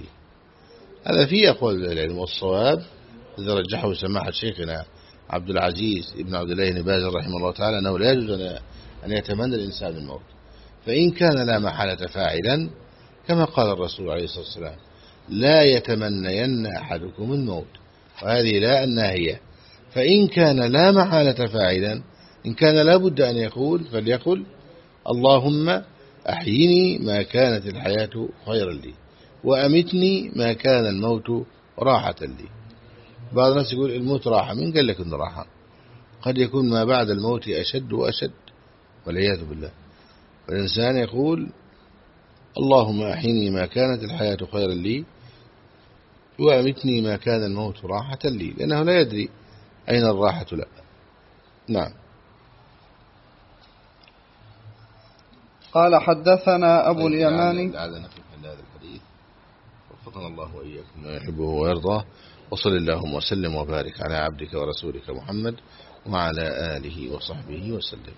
هذا فيه أقوال العلم، والصواب إذا رجحه سماحة شيخنا عبد العزيز ابن عبد الله بن باز رحمه الله تعالى أنه لا يجوز أن يتمنى الإنسان الموت، فإن كان لا محالة فاعلا كما قال الرسول عليه الصلاة والسلام لا يتمنين أحدكم الموت، وهذه لا الناهية. فإن كان لا محالة فاعلا، إن كان لا بد أن يقول فليقل اللهم أحيني ما كانت الحياة خيرا لي وأمتني ما كان الموت راحة لي. بعض الناس يقول الموت راحة، من قال لك إنه راحة؟ قد يكون ما بعد الموت أشد وأشد والعياذ بالله. والإنسان يقول اللهم أحيني ما كانت الحياة خيرا لي وأمتني ما كان الموت راحة لي، لأنه لا يدري أين الراحة له. نعم. قال حدثنا أبو اليماني. هذا نقف عند هذا الحديث، وفقنا الله وإياكم ما يحبه ويرضاه. وصل اللهم وسلم وبارك على عبدك ورسولك محمد وعلى آله وصحبه وسلم.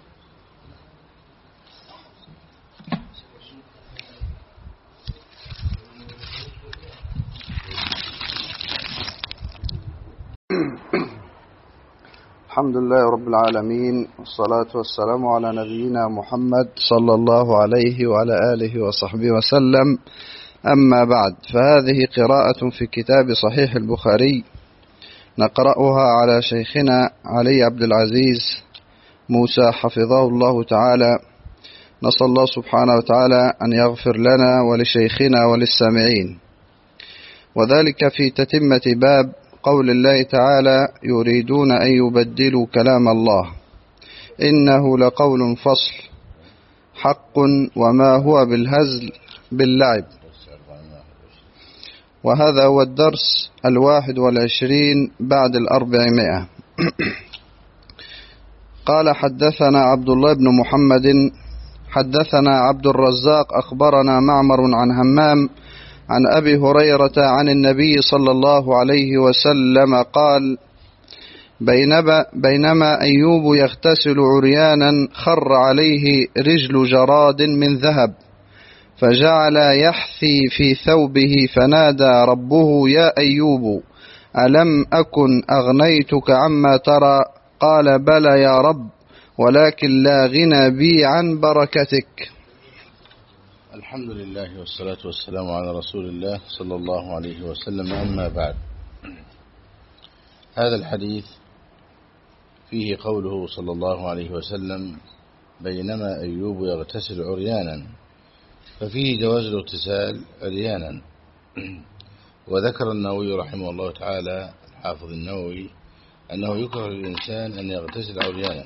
الحمد لله رب العالمين، والصلاة والسلام على نبينا محمد صلى الله عليه وعلى آله وصحبه وسلم. أما بعد، فهذه قراءة في كتاب صحيح البخاري نقرأها على شيخنا علي عبد العزيز موسى حفظه الله تعالى. نسأل الله سبحانه وتعالى أن يغفر لنا ولشيخنا وللسامعين، وذلك في تتمة باب قول الله تعالى: يريدون أن يبدلوا كلام الله إنه لقول فصل حق وما هو بالهزل باللعب. وهذا هو الدرس الواحد والعشرين بعد الأربعمائة. قال: حدثنا عبد الله بن محمد حدثنا عبد الرزاق أخبرنا معمر عن همام عن أبي هريرة عن النبي صلى الله عليه وسلم قال: بينما أيوب يغتسل عريانا خر عليه رجل جراد من ذهب، فجعل يحثي في ثوبه، فنادى ربه: يا أيوب ألم أكن أغنيتك عما ترى؟ قال: بلى يا رب، ولكن لا غنى بي عن بركتك. الحمد لله والصلاة والسلام على رسول الله صلى الله عليه وسلم. أما بعد، هذا الحديث فيه قوله صلى الله عليه وسلم: بينما أيوب يغتسل عريانا، ففيه جواز الاغتسال عريانا. وذكر النووي رحمه الله تعالى الحافظ النووي أنه يكره للإنسان أن يغتسل عريانا،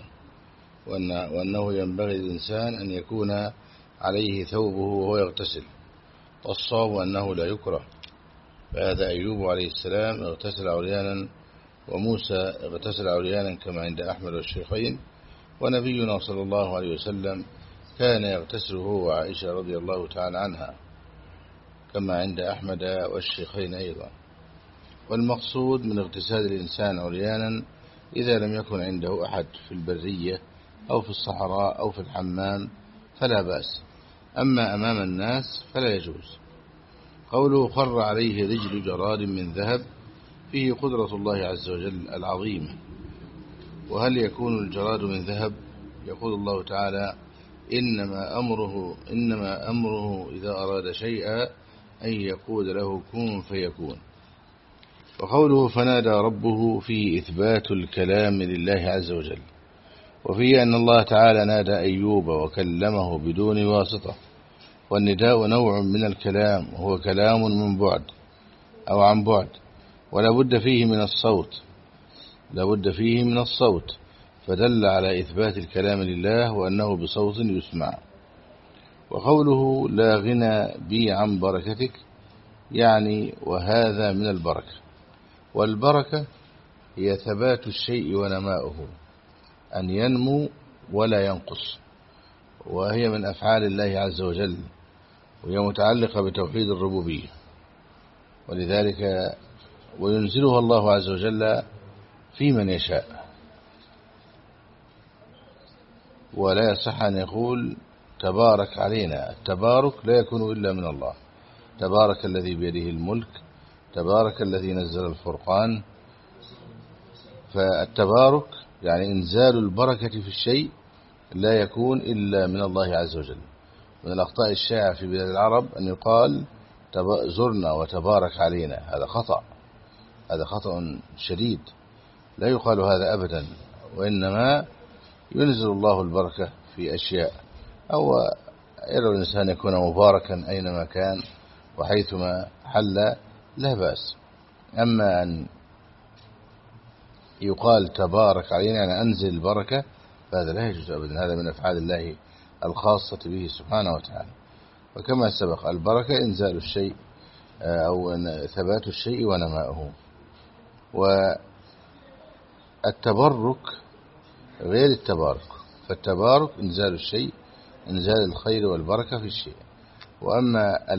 وأنه ينبغي للإنسان أن يكون عليه ثوبه وهو يغتسل، والصواب أنه لا يكره. فهذا أيوب عليه السلام اغتسل عريانا، وموسى اغتسل عريانا كما عند أحمد والشيخين، ونبينا صلى الله عليه وسلم كان يغتسل هو وعائشة رضي الله تعالى عنها كما عند أحمد والشيخين أيضا. والمقصود من اغتسال الإنسان عريانا إذا لم يكن عنده أحد في البرية أو في الصحراء أو في الحمام فلا بأس، أما أمام الناس فلا يجوز. قوله: خر عليه رجل جراد من ذهب، فيه قدرة الله عز وجل العظيمة. وهل يكون الجراد من ذهب؟ يقول الله تعالى: إنما أمره, إنما أمره إذا أراد شيئا أن يقول له كن فيكون. وقوله: فنادى ربه، فيه إثبات الكلام لله عز وجل، وفيه أن الله تعالى نادى أيوب وكلمه بدون واسطة. والنداء نوع من الكلام، وهو كلام من بعد أو عن بعد، ولا بد فيه من الصوت لا بد فيه من الصوت فدل على إثبات الكلام لله وأنه بصوت يسمع. وقوله: لا غنى بي عن بركتك، يعني وهذا من البركة. والبركة هي ثبات الشيء ونماؤه، أن ينمو ولا ينقص، وهي من أفعال الله عز وجل، وهي متعلقة بتوحيد الربوبية. ولذلك وينزلها الله عز وجل في من يشاء، ولا يصح أن يقول تبارك علينا. التبارك لا يكون إلا من الله. تبارك الذي بيده الملك، تبارك الذي نزل الفرقان. فالتبارك يعني إنزال البركة في الشيء لا يكون إلا من الله عز وجل. من الأخطاء الشائعة في بلاد العرب أن يقال زرنا وتبارك علينا، هذا خطأ هذا خطأ شديد، لا يقال هذا أبدا، وإنما ينزل الله البركة في أشياء، أو يرى الإنسان يكون مباركا أينما كان وحيثما حل لا بأس. أما أن يقال تبارك علينا يعني أنزل البركة فهذا لا يجوز أبدا، هذا من أفعال الله الخاصة به سبحانه وتعالى. وكما سبق، البركة إنزال الشيء أو ثبات الشيء ونماؤه. والتبرك غير التبارك، فالتبارك إنزال الشيء، إنزال الخير والبركة في الشيء، وأما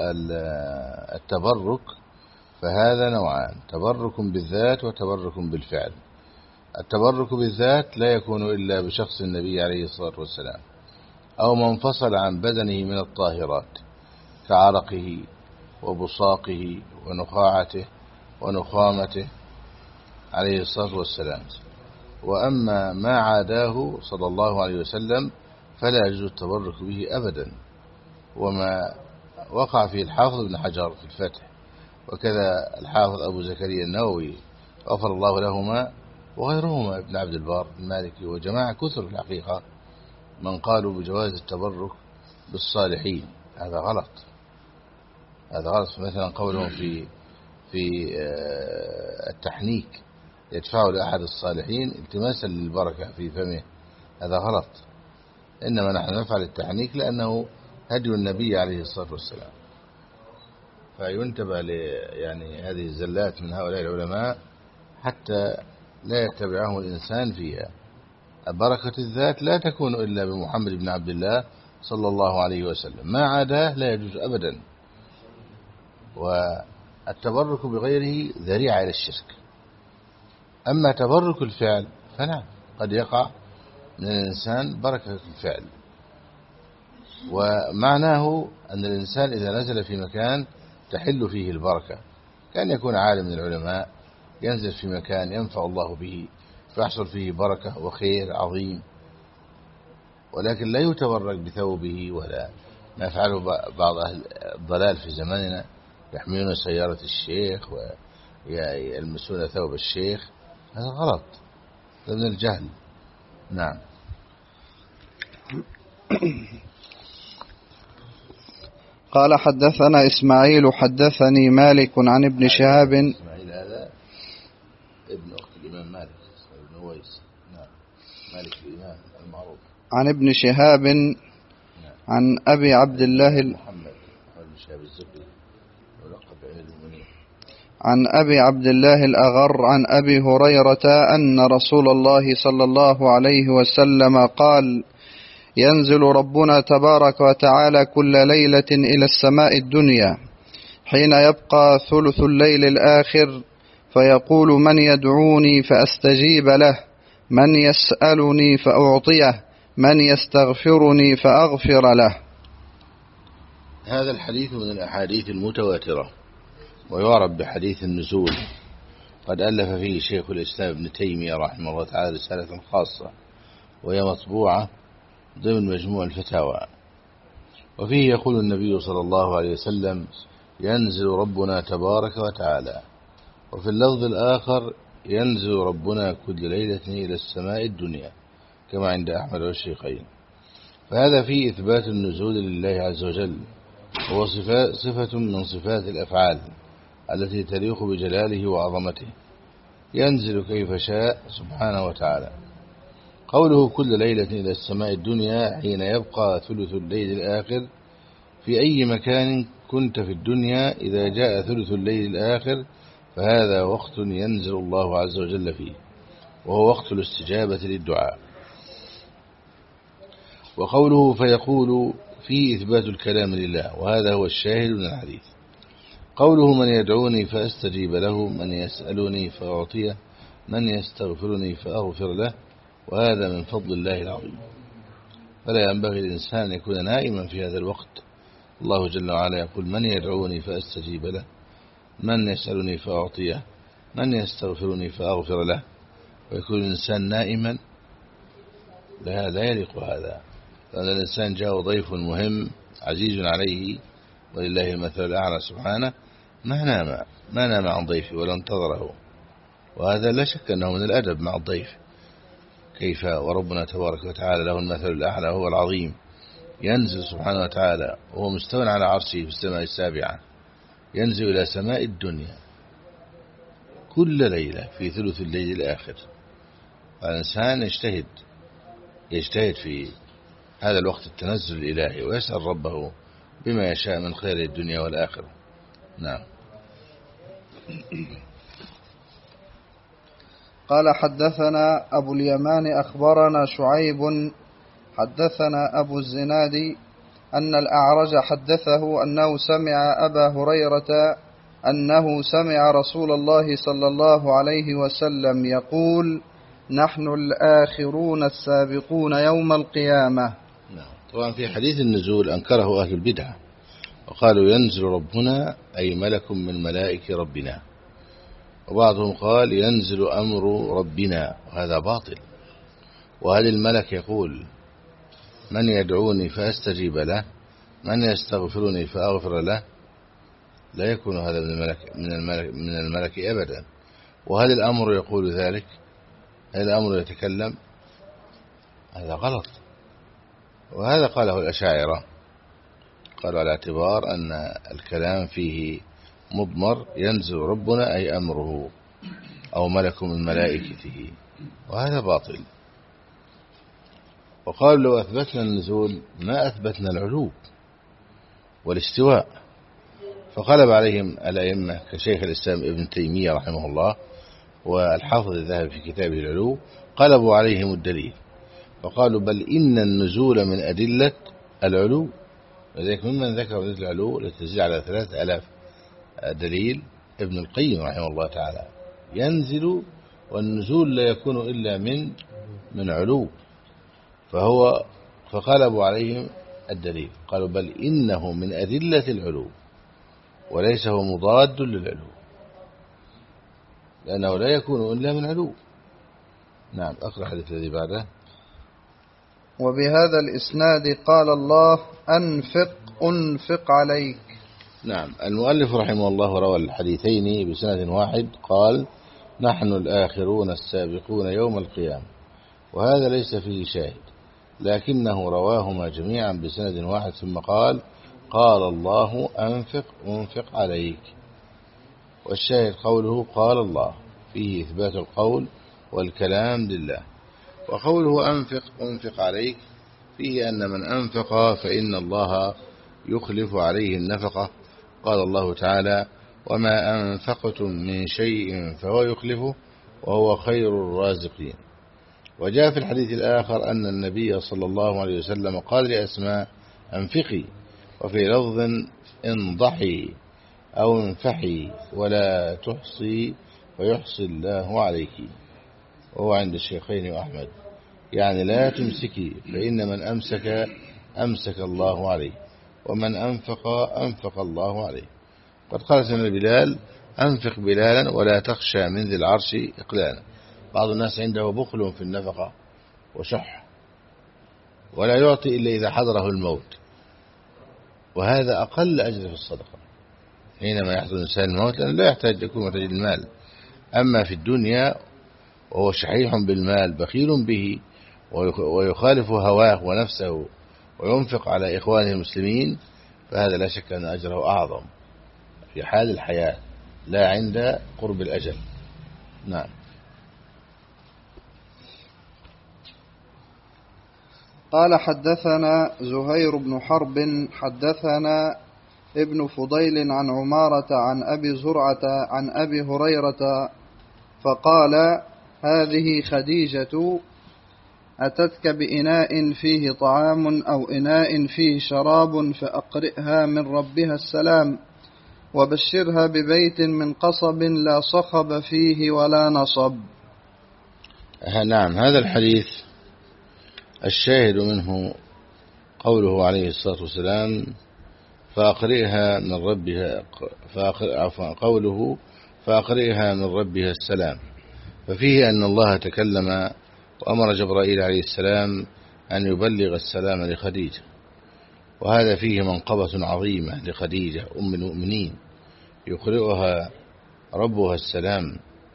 التبرك فهذا نوعان: تبرك بالذات وتبرك بالفعل. التبرك بالذات لا يكون إلا بشخص النبي عليه الصلاة والسلام أو ما انفصل عن بدنه من الطاهرات كعرقه وبصاقه ونخاعته ونخامته عليه الصلاة والسلام. وأما ما عاداه صلى الله عليه وسلم فلا يجوز التبرك به أبدا، وما وقع فيه الحافظ ابن حجر في الفتح، وكذا الحافظ أبو زكريا النووي غفر الله لهما، وغيرهما ابن عبد البر المالكي وجماعة كثر في الحقيقة من قالوا بجواز التبرك بالصالحين. هذا غلط، هذا غلط. مثلا قولهم في في التحنيك يدفعه لأحد الصالحين التماسا للبركة في فمه، هذا غلط. إنما نحن نفعل التحنيك لأنه هدي النبي عليه الصلاة والسلام. فينتبه ل يعني هذه الزلات من هؤلاء العلماء حتى لا يتبعهم الإنسان فيها. بركة الذات لا تكون إلا بمحمد بن عبد الله صلى الله عليه وسلم، ما عاداه لا يجوز أبدا. والتبرك بغيره ذريعة إلى الشرك. أما تبرك الفعل فنعم قد يقع من الإنسان بركة الفعل، ومعناه أن الإنسان إذا نزل في مكان تحل فيه البركة، كان يكون عالم من العلماء ينزل في مكان ينفع الله به فيحصل فيه بركة وخير عظيم، ولكن لا يتبرك بثوبه، ولا ما يفعله بعض أهل الضلال في زماننا، يحملون سيارة الشيخ ويلمسون ثوب الشيخ. هذا غلط، هذا من الجهل. نعم. قال حدثنا إسماعيل حدثني مالك عن ابن شهاب. إسماعيل هذا ابن أخت الإمام مالك ابن ويس. نعم. مالك الإمام المعروف. عن ابن شهاب. نعم. عن أبي عبد الله محمد بن شهاب الزهري ولقب أمير المؤمنين. عن أبي عبد الله الأغر عن أبي هريرة أن رسول الله صلى الله عليه وسلم قال: ينزل ربنا تبارك وتعالى كل ليلة إلى السماء الدنيا حين يبقى ثلث الليل الآخر، فيقول: من يدعوني فأستجيب له، من يسألني فأعطيه، من يستغفرني فأغفر له. هذا الحديث من الأحاديث المتواترة، ويعرف بحديث النزول. قد ألف فيه شيخ الإسلام ابن تيمية رحمه الله تعالى رسالة خاصة، وهي مطبوعة ضمن مجموع الفتاوى. وفيه يقول النبي صلى الله عليه وسلم: ينزل ربنا تبارك وتعالى. وفي اللفظ الآخر: ينزل ربنا كل ليلة إلى السماء الدنيا، كما عند أحمد والشيخين. فهذا فيه إثبات النزول لله عز وجل، هو صفة من صفات الأفعال التي تليق بجلاله وعظمته، ينزل كيف شاء سبحانه وتعالى. قوله كل ليلة إلى السماء الدنيا حين يبقى ثلث الليل الآخر، في أي مكان كنت في الدنيا إذا جاء ثلث الليل الآخر فهذا وقت ينزل الله عز وجل فيه، وهو وقت الاستجابة للدعاء. وقوله فيقول فيه إثبات الكلام لله، وهذا هو الشاهد من الحديث. قوله من يدعوني فأستجيب له، من يسألني فأعطيه، من يستغفرني فأغفر له، وهذا من فضل الله العظيم. فلا ينبغي الإنسان أن يكون نائما في هذا الوقت. الله جل وعلا يقول: من يدعوني فأستجيب له، من يسألني فأعطيه، من يستغفرني فأغفر له، ويكون الإنسان نائما، لا لا يليق هذا. لأن الإنسان جاء ضيف مهم عزيز عليه ولله المثل الأعلى سبحانه، ما نام ما نام عن ضيفه ولا انتظره، وهذا لا شك أنه من الأدب مع الضيف. كيف وربنا تبارك وتعالى له المثل الأعلى هو العظيم، ينزل سبحانه وتعالى وهو مستوى على عرشه في السماء السابعة، ينزل إلى سماء الدنيا كل ليلة في ثلث الليل الآخر. فالإنسان يجتهد يجتهد في هذا الوقت التنزل الإلهي، ويسأل ربه بما يشاء من خير الدنيا والآخرة. نعم. قال حدثنا أبو اليمان أخبرنا شعيب حدثنا أبو الزناد أن الأعرج حدثه أنه سمع أبا هريرة أنه سمع رسول الله صلى الله عليه وسلم يقول: نحن الآخرون السابقون يوم القيامة. طبعا في حديث النزول أنكره أهل البدعة وقالوا ينزل ربنا أي ملك من ملائكة ربنا، وبعضهم قال ينزل أمر ربنا، وهذا باطل. وهل الملك يقول من يدعوني فأستجيب له، من يستغفرني فأغفر له؟ لا يكون هذا من الملك, من الملك, من الملك أبدا. وهل الأمر يقول ذلك؟ هل الأمر يتكلم؟ هذا غلط. وهذا قاله الأشاعرة، قالوا على اعتبار أن الكلام فيه مضمر، ينزل ربنا أي أمره أو ملك من ملائكته، وهذا باطل. وقالوا لو أثبتنا النزول ما أثبتنا العلو والاستواء، فقلب عليهم الأئمة كشيخ الإسلام ابن تيمية رحمه الله والحافظ الذهبي في كتابه العلو، قلبوا عليهم الدليل فقالوا بل إن النزول من أدلة العلو. لذلك ممن ذكر دليل العلو لتزيد على ثلاثة ألاف دليل ابن القيم رحمه الله تعالى، ينزل والنزول لا يكون إلا من من علو، فهو فقلبوا عليهم الدليل، قالوا بل إنه من أدلة العلو وليس هو مضاد للعلو، لأنه لا يكون إلا من علو. نعم، أقرأ الحديث الذي بعده. وبهذا الإسناد قال الله: أنفق أنفق عليك. نعم، المؤلف رحمه الله روى الحديثين بسند واحد، قال: نحن الآخرون السابقون يوم القيامة، وهذا ليس فيه شاهد، لكنه رواهما جميعا بسند واحد، ثم قال: قال الله أنفق أنفق عليك. والشاهد قوله قال الله، فيه إثبات القول والكلام لله. وقوله أنفق أنفق عليك فيه أن من أنفق فإن الله يخلف عليه النفقة. قال الله تعالى: وما أنفقتم من شيء فهو يخلفه وهو خير الرازقين. وجاء في الحديث الآخر أن النبي صلى الله عليه وسلم قال لأسماء: أنفقي، وفي لفظ: انضحي أو انفحي ولا تحصي فيحصي الله عليك، وهو عند الشيخين وأحمد، يعني لا تمسكي، فإن من أمسك أمسك الله عليه، ومن أنفق أنفق الله عليه. قد قال سيدنا بلال: أنفق بلالا ولا تخشى من ذي العرش إقلالا. بعض الناس عنده بخل في النفقة وشح، ولا يعطي إلا إذا حضره الموت، وهذا أقل أجر في الصدقة حينما يحضر الإنسان الموت، لأنه لا يحتاج يكون محتاج المال. أما في الدنيا وهو شحيح بالمال بخيل به ويخالف هواه ونفسه وينفق على إخوانه المسلمين، فهذا لا شك أن أجره أعظم في حال الحياة لا عند قرب الأجل. نعم. قال: حدثنا زهير بن حرب حدثنا ابن فضيل عن عمارة عن أبي زرعة عن أبي هريرة فقال: هذه خديجة أتتك بإناء فيه طعام أو إناء فيه شراب، فأقرئها من ربها السلام، وبشرها ببيت من قصب لا صخب فيه ولا نصب. نعم، هذا الحديث الشاهد منه قوله عليه الصلاة والسلام: فأقرئها من ربها فأقرئ قوله فأقرئها من ربها السلام، ففيه أن الله تكلم وأمر جبرائيل عليه السلام أن يبلغ السلام لخديجة، وهذا فيه منقبة عظيمة لخديجة أم المؤمنين، يقرئها ربها السلام.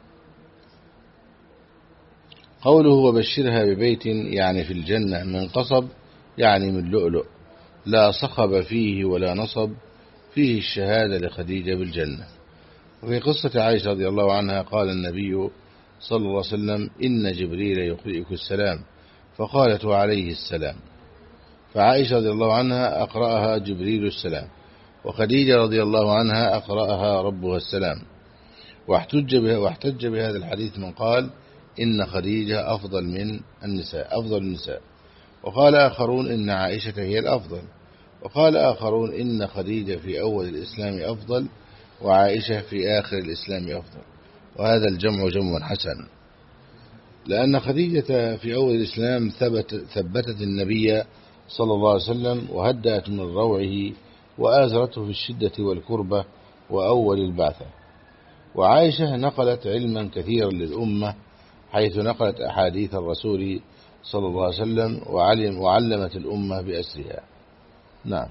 قوله وبشرها ببيت يعني في الجنة من قصب، يعني من لؤلؤ لا صخب فيه ولا نصب، فيه الشهادة لخديجة بالجنة. وفي قصة عائشة رضي الله عنها قال النبي صلى الله عليه وسلم: إن جبريل يقرئك السلام، فقالت عليه السلام، فعائشة رضي الله عنها أقرأها جبريل السلام، وخديجة رضي الله عنها أقرأها ربها السلام. واحتج به واحتج بهذا الحديث من قال إن خديجة أفضل من النساء أفضل النساء، وقال آخرون إن عائشة هي الأفضل، وقال آخرون إن خديجة في أول الإسلام أفضل وعائشة في آخر الإسلام أفضل، وهذا الجمع جمع حسن، لأن خديجة في أول الإسلام ثبت ثبتت النبي صلى الله عليه وسلم وهدأت من روعه وآزرته في الشدة والكربة وأول البعثة، وعائشة نقلت علما كثيرا للأمة حيث نقلت أحاديث الرسول صلى الله عليه وسلم وعلم وعلمت الأمة بأسرها. نعم.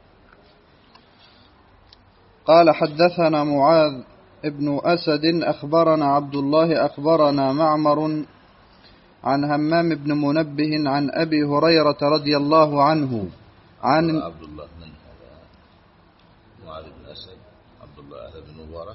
قال حدثنا معاذ ابن أسد أخبرنا عبد الله أخبرنا معمر عن همام بن منبه عن أبي هريرة رضي الله عنه عن عبد الله من هذا؟ معاذ بن أسد عبد الله هذا بن مبارك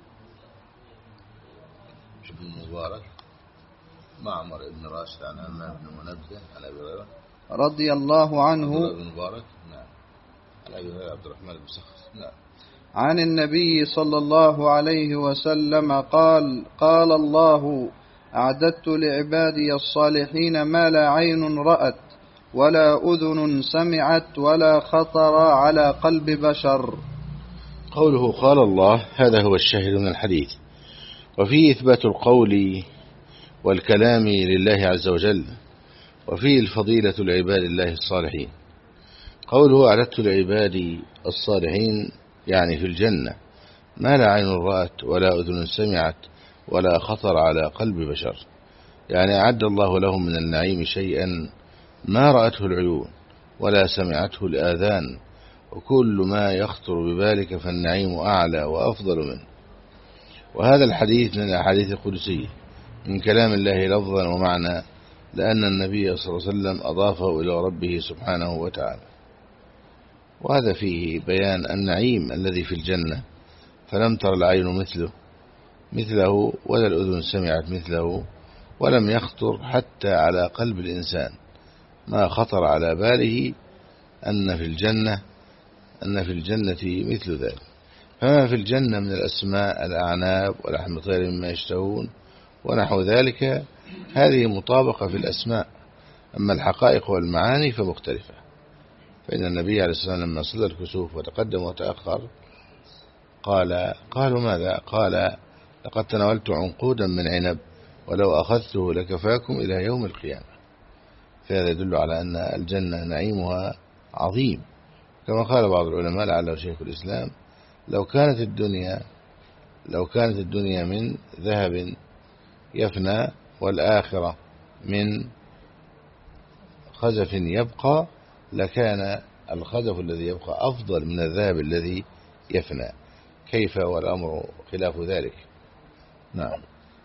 بن مبارك معمر بن راشد عن همام بن منبه عن أبي هريرة رضي الله عنه عبد الله بن مبارك نعم عن أبي هريرة عبد الرحمن بن سخر نعم عن النبي صلى الله عليه وسلم قال قال الله أعددت لعبادي الصالحين ما لا عين رأت ولا أذن سمعت ولا خطر على قلب بشر. قوله قال الله هذا هو الشاهد من الحديث، وفيه إثبات القول والكلام لله عز وجل، وفيه الفضيلة لعباد الله الصالحين. قوله أعددت لعبادي الصالحين يعني في الجنة ما لا عين رأت ولا أذن سمعت ولا خطر على قلب بشر، يعني أعد الله لهم من النعيم شيئا ما رأته العيون ولا سمعته الآذان، وكل ما يخطر ببالك فالنعيم أعلى وأفضل منه. وهذا الحديث من الأحاديث القدسية من كلام الله لفظا ومعنى، لأن النبي صلى الله عليه وسلم أضافه إلى ربه سبحانه وتعالى. وهذا فيه بيان النعيم الذي في الجنة، فلم تر العين مثله مثله ولا الأذن سمعت مثله، ولم يخطر حتى على قلب الإنسان ما خطر على باله أن في الجنة أن في الجنة مثل ذلك. فما في الجنة من الأسماء الأعناب ولحم طير مما يشتهون ونحو ذلك هذه مطابقة في الأسماء، أما الحقائق والمعاني فمختلفة. فإن النبي عليه الصلاة والسلام لما صلى الكسوف وتقدم وتأخر قال قالوا ماذا؟ قال لقد تناولت عنقودا من عنب ولو أخذته لكفاكم إلى يوم القيامة. فهذا يدل على أن الجنة نعيمها عظيم، كما قال بعض العلماء لعله شيخ الإسلام لو كانت الدنيا لو كانت الدنيا من ذهب يفنى والآخرة من خزف يبقى لكان الخزف الذي يبقى أفضل من الذهب الذي يفنى. كيف والأمر خلاف ذلك؟ نعم.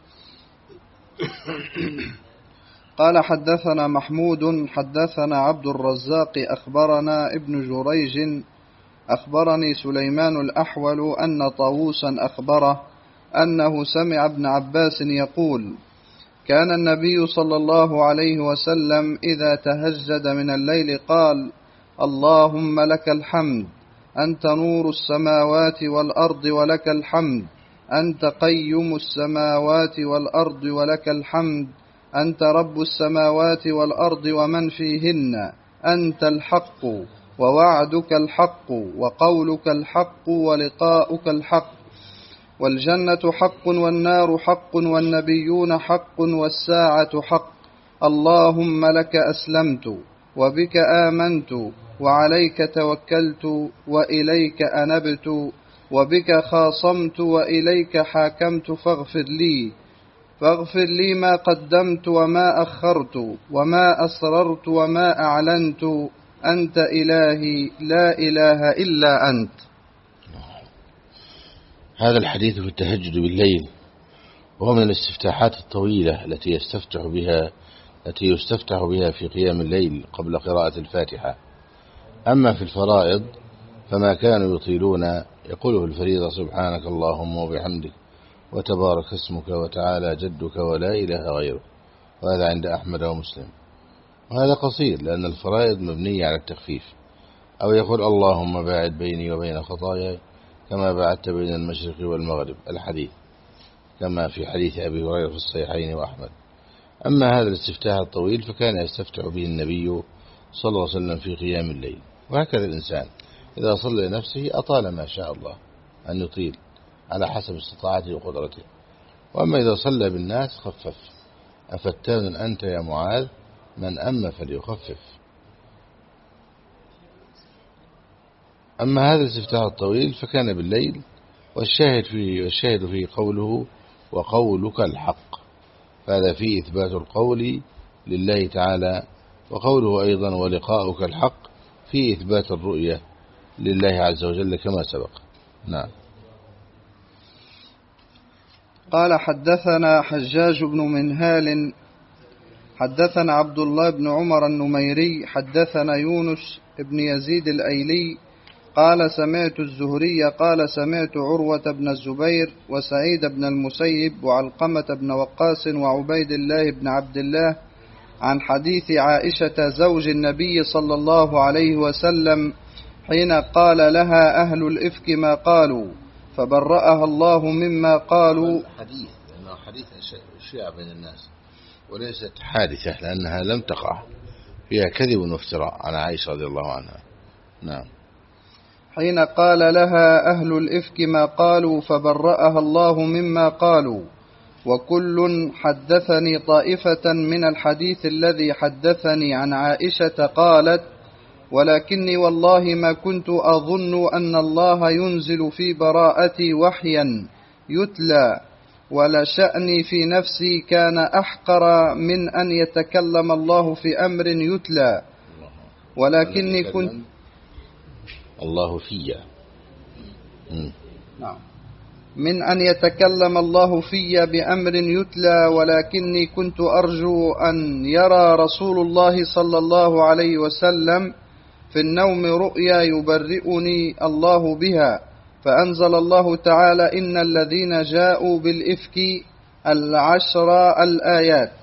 قال حدثنا محمود حدثنا عبد الرزاق أخبرنا ابن جريج أخبرني سليمان الأحول أن طاووسا أخبره أنه سمع ابن عباس يقول كان النبي صلى الله عليه وسلم إذا تهجد من الليل قال اللهم لك الحمد أنت نور السماوات والأرض ولك الحمد أنت قيم السماوات والأرض ولك الحمد أنت رب السماوات والأرض ومن فيهن أنت الحق ووعدك الحق وقولك الحق ولقاؤك الحق والجنة حق والنار حق والنبيون حق والساعة حق اللهم لك أسلمت وبك آمنت وعليك توكلت وإليك أنبت وبك خاصمت وإليك حاكمت فاغفر لي فاغفر لي ما قدمت وما أخرت وما أسررت وما أعلنت أنت إلهي لا إله إلا أنت. هذا الحديث في التهجد بالليل وهو من الاستفتاحات الطويلة التي يستفتح بها التي يستفتح بها في قيام الليل قبل قراءة الفاتحة. أما في الفرائض فما كانوا يطيلون يقوله الفريضة سبحانك اللهم وبحمدك وتبارك اسمك وتعالى جدك ولا إله غيرك، وهذا عند أحمد ومسلم. وهذا قصير لأن الفرائض مبنية على التخفيف. أو يقول اللهم باعد بيني وبين خطاياي كما بعدت بين المشرق والمغرب الحديث، كما في حديث أبي هريرة في الصحيحين وأحمد. أما هذا الاستفتاح الطويل فكان يستفتح به النبي صلى الله عليه وسلم في قيام الليل، وهكذا الإنسان إذا صلى لنفسه أطال ما شاء الله أن يطيل على حسب استطاعته وقدرته، وأما إذا صلى بالناس خفف. أفتان أنت يا معاذ من أم فليخفف. أما هذا الاستفتاح الطويل فكان بالليل، والشاهد فيه, والشاهد فيه قوله وقولك الحق، فهذا فيه إثبات القول لله تعالى، وقوله أيضا ولقاؤك الحق فيه إثبات الرؤية لله عز وجل كما سبق. نعم. قال حدثنا حجاج بن منهال حدثنا عبد الله بن عمر النميري حدثنا يونس بن يزيد الأيلي قال سمعت الزهري قال سمعت عروة بن الزبير وسعيد بن المسيب وعلقمة بن وقاص وعبيد الله بن عبد الله عن حديث عائشة زوج النبي صلى الله عليه وسلم حين قال لها أهل الإفك ما قالوا فبرأها الله مما قالوا. حديث لأنه حديث شيع بين الناس وليست حادثة، لأنها لم تقع، فيها كذب وافتراء على عائشة رضي الله عنها. نعم. حين قال لها أهل الإفك ما قالوا فبرأها الله مما قالوا، وكل حدثني طائفة من الحديث الذي حدثني عن عائشة قالت ولكني والله ما كنت أظن أن الله ينزل في براءتي وحيا يتلى، ولشأني في نفسي كان أحقر من أن يتكلم الله في أمر يتلى، ولكني كنت الله في نعم من أن يتكلم الله في بأمر يتلى، ولكني كنت أرجو أن يرى رسول الله صلى الله عليه وسلم في النوم رؤيا يبرئني الله بها، فأنزل الله تعالى إن الذين جاءوا بالإفك العشر الآيات.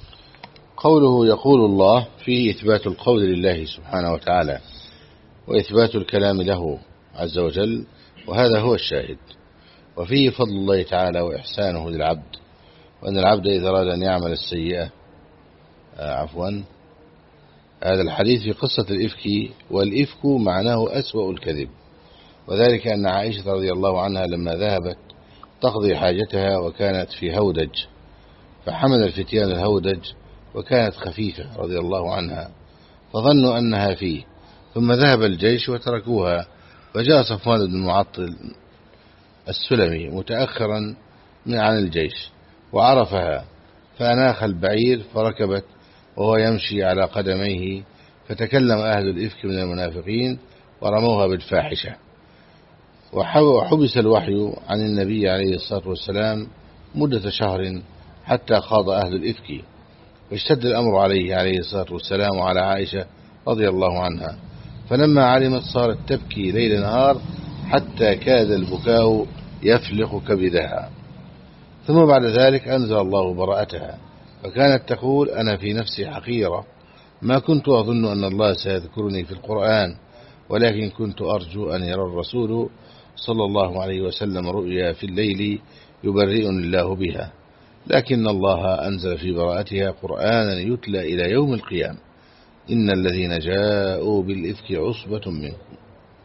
قوله يقول الله فيه إثبات القول لله سبحانه وتعالى وإثبات الكلام له عز وجل، وهذا هو الشاهد. وفيه فضل الله تعالى وإحسانه للعبد، وأن العبد إذا أراد أن يعمل السيئة آه عفوا هذا الحديث في قصة الإفك، والإفك معناه أسوأ الكذب، وذلك أن عائشة رضي الله عنها لما ذهبت تقضي حاجتها وكانت في هودج، فحمل الفتيان الهودج وكانت خفيفة رضي الله عنها، فظنوا أنها فيه، ثم ذهب الجيش وتركوها، فجاء صفوان بن المعطل السلمي متأخرا من عن الجيش وعرفها، فأناخ البعير فركبت وهو يمشي على قدميه، فتكلم أهل الإفك من المنافقين ورموها بالفاحشة، وحبس الوحي عن النبي عليه الصلاة والسلام مدة شهر حتى خاض أهل الإفك، فاشتد الأمر عليه عليه الصلاة والسلام وعلى عائشة رضي الله عنها، فلما علمت صارت تبكي ليل نهار حتى كاد البكاء يفلق كبدها، ثم بعد ذلك أنزل الله براءتها، فكانت تقول أنا في نفسي حقيرة، ما كنت أظن أن الله سيذكرني في القرآن، ولكن كنت أرجو أن يرى الرسول صلى الله عليه وسلم رؤيا في الليل يبرئني الله بها، لكن الله أنزل في براءتها قرآنا يتلى إلى يوم القيامة إن الذين جاءوا بالإفك عصبة منكم.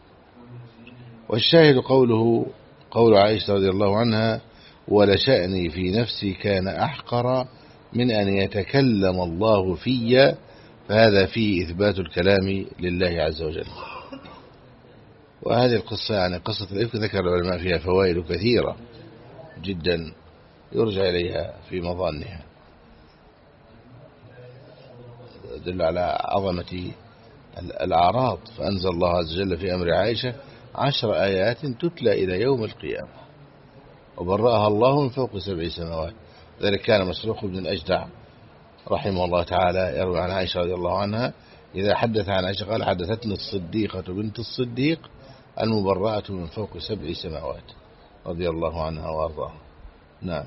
والشاهد قوله قول عائشة رضي الله عنها ولشأني في نفسي كان أحقر من أن يتكلم الله في، فهذا فيه إثبات الكلام لله عز وجل. وهذه القصة يعني قصة الإفك ذكر العلماء فيها فوائد كثيرة جدا يرجع إليها في مظانها، يدل على عظمة الأعراض، فأنزل الله عز وجل في أمر عائشة عشر آيات تتلى إلى يوم القيامة، وبرأها الله من فوق سبع سماوات. ذلك كان مسروق بن الأجدع رحمه الله تعالى يروي عن عائشة رضي الله عنها إذا حدث عن عائشة قال حدثتنا الصديقة بنت الصديق المبرأة من فوق سبع سماوات رضي الله عنها وارضاها. نعم.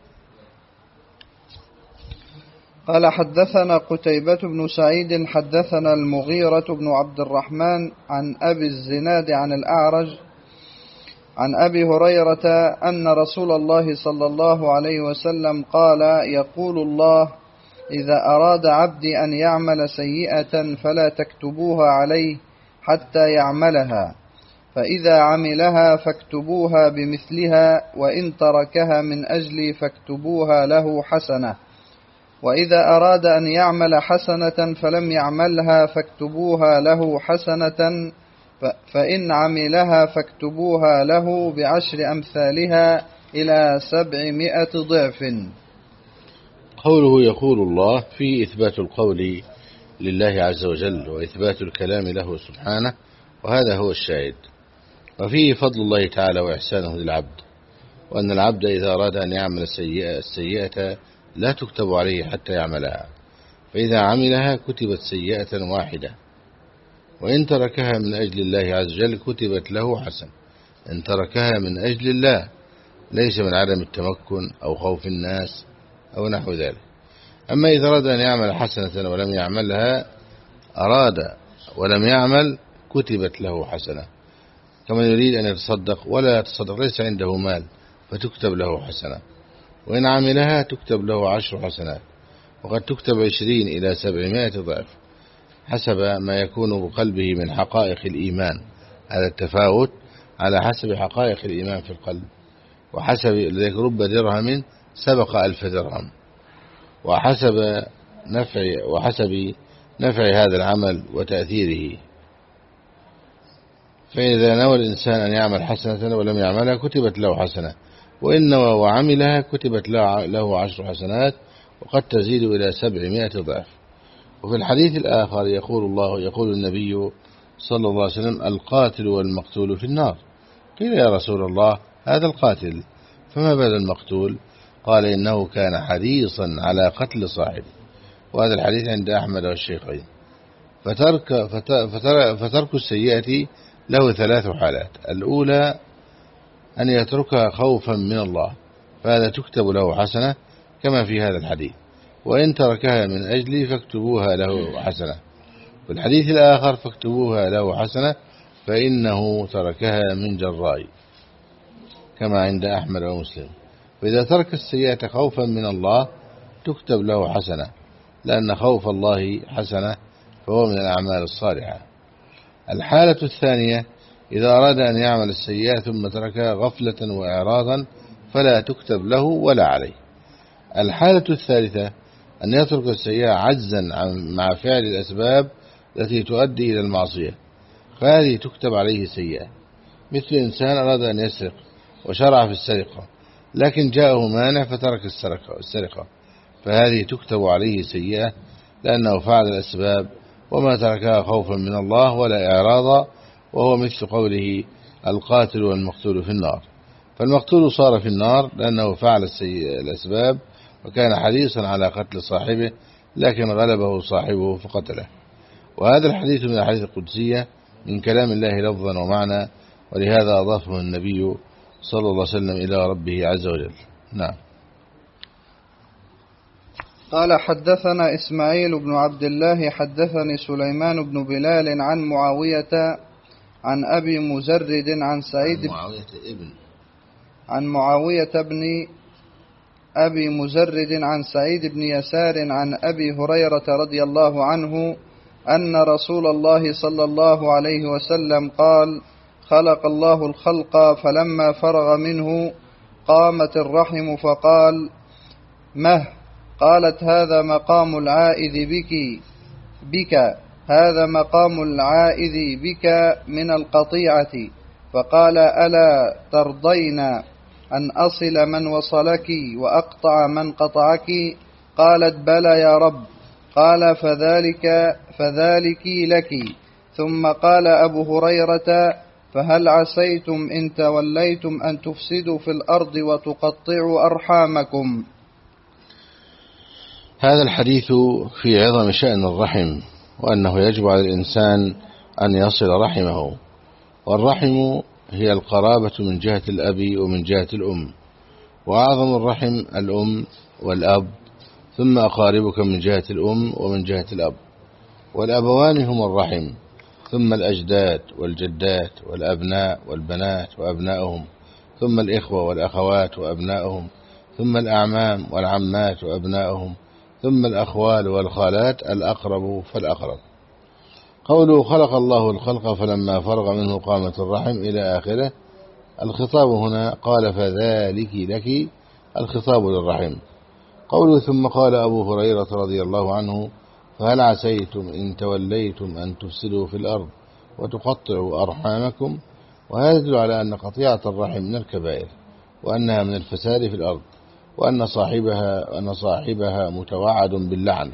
قال حدثنا قتيبة بن سعيد حدثنا المغيرة بن عبد الرحمن عن أبي الزناد عن الأعرج عن أبي هريرة أن رسول الله صلى الله عليه وسلم قال يقول الله إذا أراد عبدي أن يعمل سيئة فلا تكتبوها عليه حتى يعملها، فإذا عملها فاكتبوها بمثلها، وإن تركها من أجلي فاكتبوها له حسنة. وإذا أراد أن يعمل حسنة فلم يعملها فاكتبوها له حسنة، فإن عملها فاكتبوها له بعشر أمثالها إلى سبعمائة ضعف. قوله يقول الله فيه إثبات القول لله عز وجل وإثبات الكلام له سبحانه، وهذا هو الشاهد. وفيه فضل الله تعالى وإحسانه للعبد، وأن العبد إذا أراد أن يعمل السيئة, السيئة لا تكتب عليه حتى يعملها، فإذا عملها كتبت سيئة واحدة، وإن تركها من أجل الله عز وجل كتبت له حسن. إن تركها من أجل الله، ليس من عدم التمكن أو خوف الناس أو نحو ذلك. أما إذا أراد أن يعمل حسنة ولم يعملها، أراد ولم يعمل كتبت له حسنة، كما يريد أن يتصدق ولا يتصدق، ليس عنده مال فتكتب له حسنة، وإن عملها تكتب له عشر حسنات، وقد تكتب عشرين إلى سبعمائة ضعف حسب ما يكون بقلبه من حقائق الإيمان. هذا التفاوت على حسب حقائق الإيمان في القلب، وحسب ذلك رب درهم سبق ألف درهم، وحسب نفع وحسب نفع هذا العمل وتأثيره. فإذا نوى الإنسان أن يعمل حسنة ولم يعملها كتبت له حسنة، وإن نوى وعملها كتبت له عشر حسنات، وقد تزيد إلى سبعمائة ضعف. وفي الحديث الآخر يقول الله يقول النبي صلى الله عليه وسلم القاتل والمقتول في النار. قيل يا رسول الله هذا القاتل، فما بال المقتول؟ قال إنه كان حريصا على قتل صاحبه. وهذا الحديث عند أحمد والشيخين. فترك, فتر فترك السيئة له ثلاث حالات. الأولى أن يتركها خوفا من الله، فهذا تكتب له حسنة كما في هذا الحديث، وإن تركها من أجلي فاكتبوها له حسنة. في الحديث الآخر فاكتبوها له حسنة فإنه تركها من جراء، كما عند أحمد ومسلم. فإذا ترك السيئة خوفا من الله تكتب له حسنة، لأن خوف الله حسنة، فهو من الأعمال الصالحة. الحالة الثانية إذا أراد أن يعمل السيئة ثم تركها غفلة وإعراضا فلا تكتب له ولا عليه. الحالة الثالثة أن يترك السيئة عجزا مع فعل الأسباب التي تؤدي إلى المعصية، فهذه تكتب عليه سيئة. مثل إنسان أراد أن يسرق وشرع في السرقة، لكن جاءه مانع فترك السرقة، فهذه تكتب عليه سيئة، لأنه فعل الأسباب وما تركها خوفا من الله ولا إعراضا، وهو مثل قوله القاتل والمقتول في النار. فالمقتول صار في النار لأنه فعل الأسباب وكان حريصا على قتل صاحبه، لكن غلبه صاحبه فقتله. وهذا الحديث من الحديث القدسية من كلام الله لفظا ومعنى، ولهذا أضافه النبي صلى الله عليه وسلم إلى ربه عز وجل. نعم. قال حدثنا إسماعيل بن عبد الله حدثني سليمان بن بلال عن معاوية عن أبي مزرد عن سعيد عن معاوية ابن عن معاوية بن أبي مزرد عن سعيد بن يسار عن أبي هريرة رضي الله عنه أن رسول الله صلى الله عليه وسلم قال خلق الله الخلق فلما فرغ منه قامت الرحم فقال مه؟ قالت هذا مقام العائذ بك بك هذا مقام العائذ بك من القطيعة. فقال ألا ترضين أن أصل من وصلك وأقطع من قطعك؟ قالت بلى يا رب. قال فذلك فذلك لك. ثم قال أبو هريرة فهل عسيتم إن توليتم أن تفسدوا في الأرض وتقطعوا أرحامكم؟ هذا الحديث في عظم شأن الرحم، وأنه يجب على الإنسان أن يصل رحمه. والرحم هي القرابة من جهة الأب ومن جهة الأم، وأعظم الرحم الأم والأب، ثم أقاربك من جهة الأم ومن جهة الأب، والأبوان هم الرحم، ثم الأجداد والجدات والأبناء والبنات وأبنائهم، ثم الإخوة والأخوات وأبنائهم، ثم الأعمام والعمات وأبنائهم، ثم الأخوال والخالات الأقرب فالأقرب. قوله خلق الله الخلق فلما فرغ منه قامت الرحم إلى آخره. الخطاب هنا قال فذلك لك، الخطاب للرحم. قوله ثم قال أبو هريرة رضي الله عنه فهل عسيتم إن توليتم أن تفسدوا في الأرض وتقطعوا أرحامكم. وهذا يدل على أن قطيعة الرحم من الكبائر، وأنها من الفساد في الأرض، وأن صاحبها, أن صاحبها متوعد باللعن.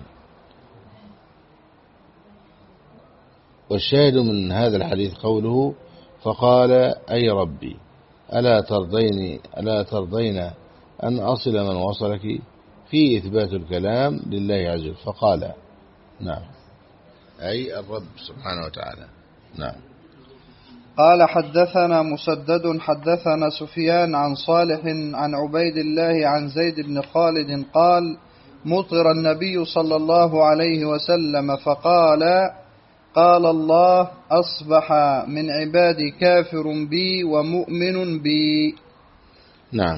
والشاهد من هذا الحديث قوله فقال أي ربي ألا ترضين, ألا ترضين أن أصل من وصلك، في إثبات الكلام لله عز وجل. فقال نعم، أي الرب سبحانه وتعالى. نعم. قال حدثنا مسدد حدثنا سفيان عن صالح عن عبيد الله عن زيد بن خالد قال مطر النبي صلى الله عليه وسلم فقال قال الله أصبح من عبادي كافر بي ومؤمن بي. نعم.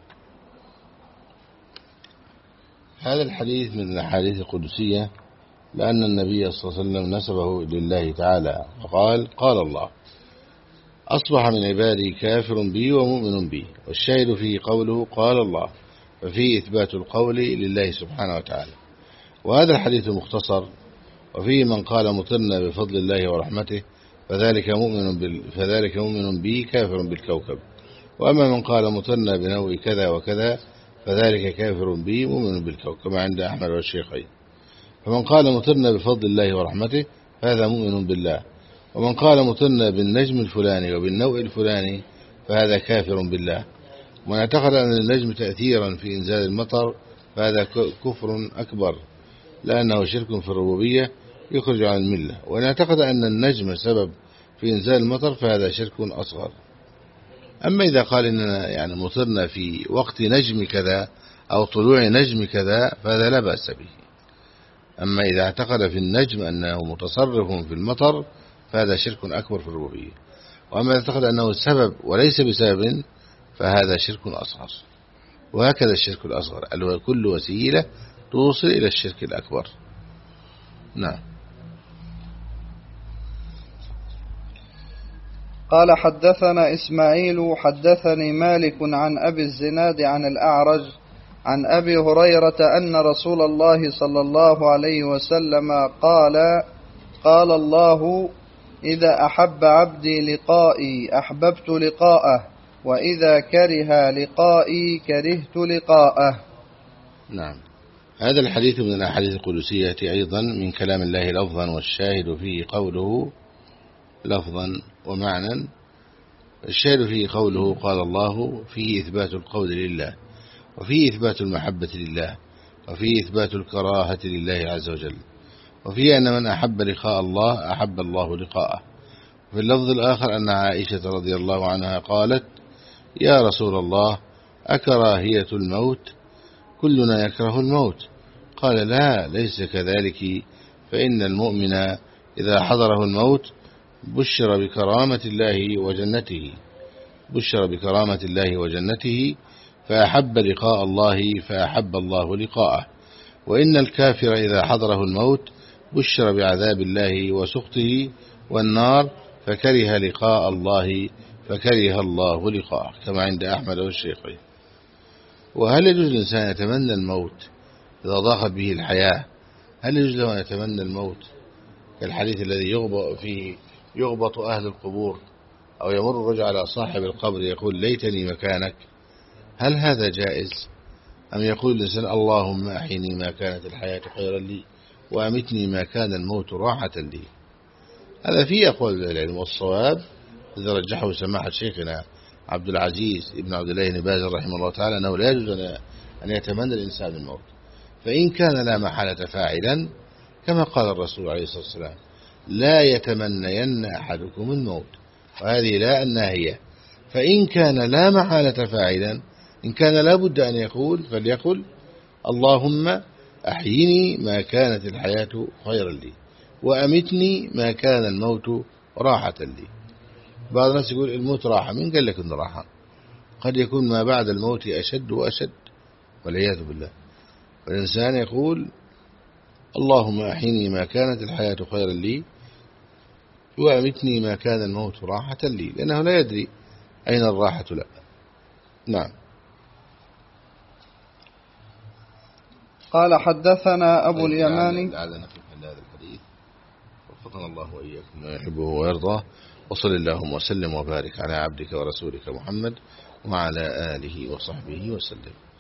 هذا الحديث من الأحاديث القدسية، لأن النبي صلى الله عليه وسلم نسبه لله تعالى فقال قال الله أصبح من عبادي كافر بي ومؤمن بي. والشاهد فيه قوله قال الله، ففيه إثبات القول لله سبحانه وتعالى. وهذا الحديث مختصر، وفيه من قال مطرنا بفضل الله ورحمته فذلك مؤمن بال... فذلك مؤمن بي كافر بالكوكب. وأما من قال مطرنا بنوع كذا وكذا فذلك كافر بي مؤمن بالكوكب، كما عند أحمد والشيخين. فمن قال مطرنا بفضل الله ورحمته فهذا مؤمن بالله، ومن قال مطرنا بالنجم الفلاني وبالنوع الفلاني فهذا كافر بالله. ومن اعتقد أن النجم تأثيرا في إنزال المطر فهذا كفر أكبر، لأنه شرك في الربوبية يخرج عن الملة. وإن اعتقد أن النجم سبب في إنزال المطر فهذا شرك أصغر. أما إذا قال إننا يعني مطرنا في وقت نجم كذا أو طلوع نجم كذا فهذا لا بأس به. أما إذا اعتقد في النجم أنه متصرف في المطر فهذا شرك أكبر في الربوبية. وأما إذا اعتقد أنه سبب وليس بسبب فهذا شرك أصغر. وهكذا الشرك الأصغر كل وسيلة توصل إلى الشرك الأكبر. نعم. قال حدثنا إسماعيل حدثني مالك عن أبي الزناد عن الأعرج عن أبي هريرة أن رسول الله صلى الله عليه وسلم قال قال الله إذا أحب عبدي لقائي أحببت لقاءه وإذا كره لقائي كرهت لقاءه. نعم. هذا الحديث من الأحاديث القدسية أيضا من كلام الله لفظا، والشاهد فيه قوله لفظا ومعنى. الشاهد فيه قوله قال الله فيه إثبات القول لله، وفيه إثبات المحبة لله، وفيه إثبات الكراهة لله عز وجل، وفيه أن من أحب لقاء الله أحب الله لقاءه. في اللفظ الآخر أن عائشة رضي الله عنها قالت يا رسول الله أكراهية الموت؟ كلنا يكره الموت. قال لا ليس كذلك، فإن المؤمن إذا حضره الموت بشر بكرامة الله وجنته بشر بكرامة الله وجنته فأحب لقاء الله فأحب الله لقاءه. وإن الكافر إذا حضره الموت بشر بعذاب الله وسخطه والنار فكره لقاء الله فكره الله لقاءه، كما عند أحمد والشيخين. وهل يجوز الإنسان يتمنى الموت إذا ضاقت به الحياة؟ هل يجوز له أن يتمنى الموت كالحديث الذي يغبط فيه يغبط أهل القبور أو يمر الرجل على صاحب القبر يقول ليتني مكانك؟ هل هذا جائز؟ أم يقول الإنسان اللهم أحيني ما كانت الحياة خيرا لي وأمتني ما كان الموت راحة لي؟ هذا فيه أقوال العلم، والصواب إذا رجحه سماحة شيخنا عبد العزيز ابن عبد الله بن باز رحمه الله تعالى أنه لا يجوز أن يتمنى الإنسان الموت، فإن كان لا محالة فاعلا كما قال الرسول عليه الصلاة والسلام لا يتمنين أحدكم الموت، وهذه لا الناهية. فإن كان لا محالة فاعلا، إن كان لا بد أن يقول فليقل اللهم أحيني ما كانت الحياة خيرا لي وأمتني ما كان الموت راحة لي. بعض الناس يقول الموت راحة، من قال لك إنه راحة؟ قد يكون ما بعد الموت أشد وأشد والعياذ بالله. والإنسان يقول اللهم أحيني ما كانت الحياة خيرا لي وأمتني ما كان الموت راحة لي، لأنه لا يدري أين الراحة له. نعم. قال حدثنا أبو اليماني. لعلنا نقف عند هذا الحديث، وفقنا الله وإياكم ما يحبه ويرضاه، وصل اللهم وسلم وبارك على عبدك ورسولك محمد وعلى آله وصحبه وسلم.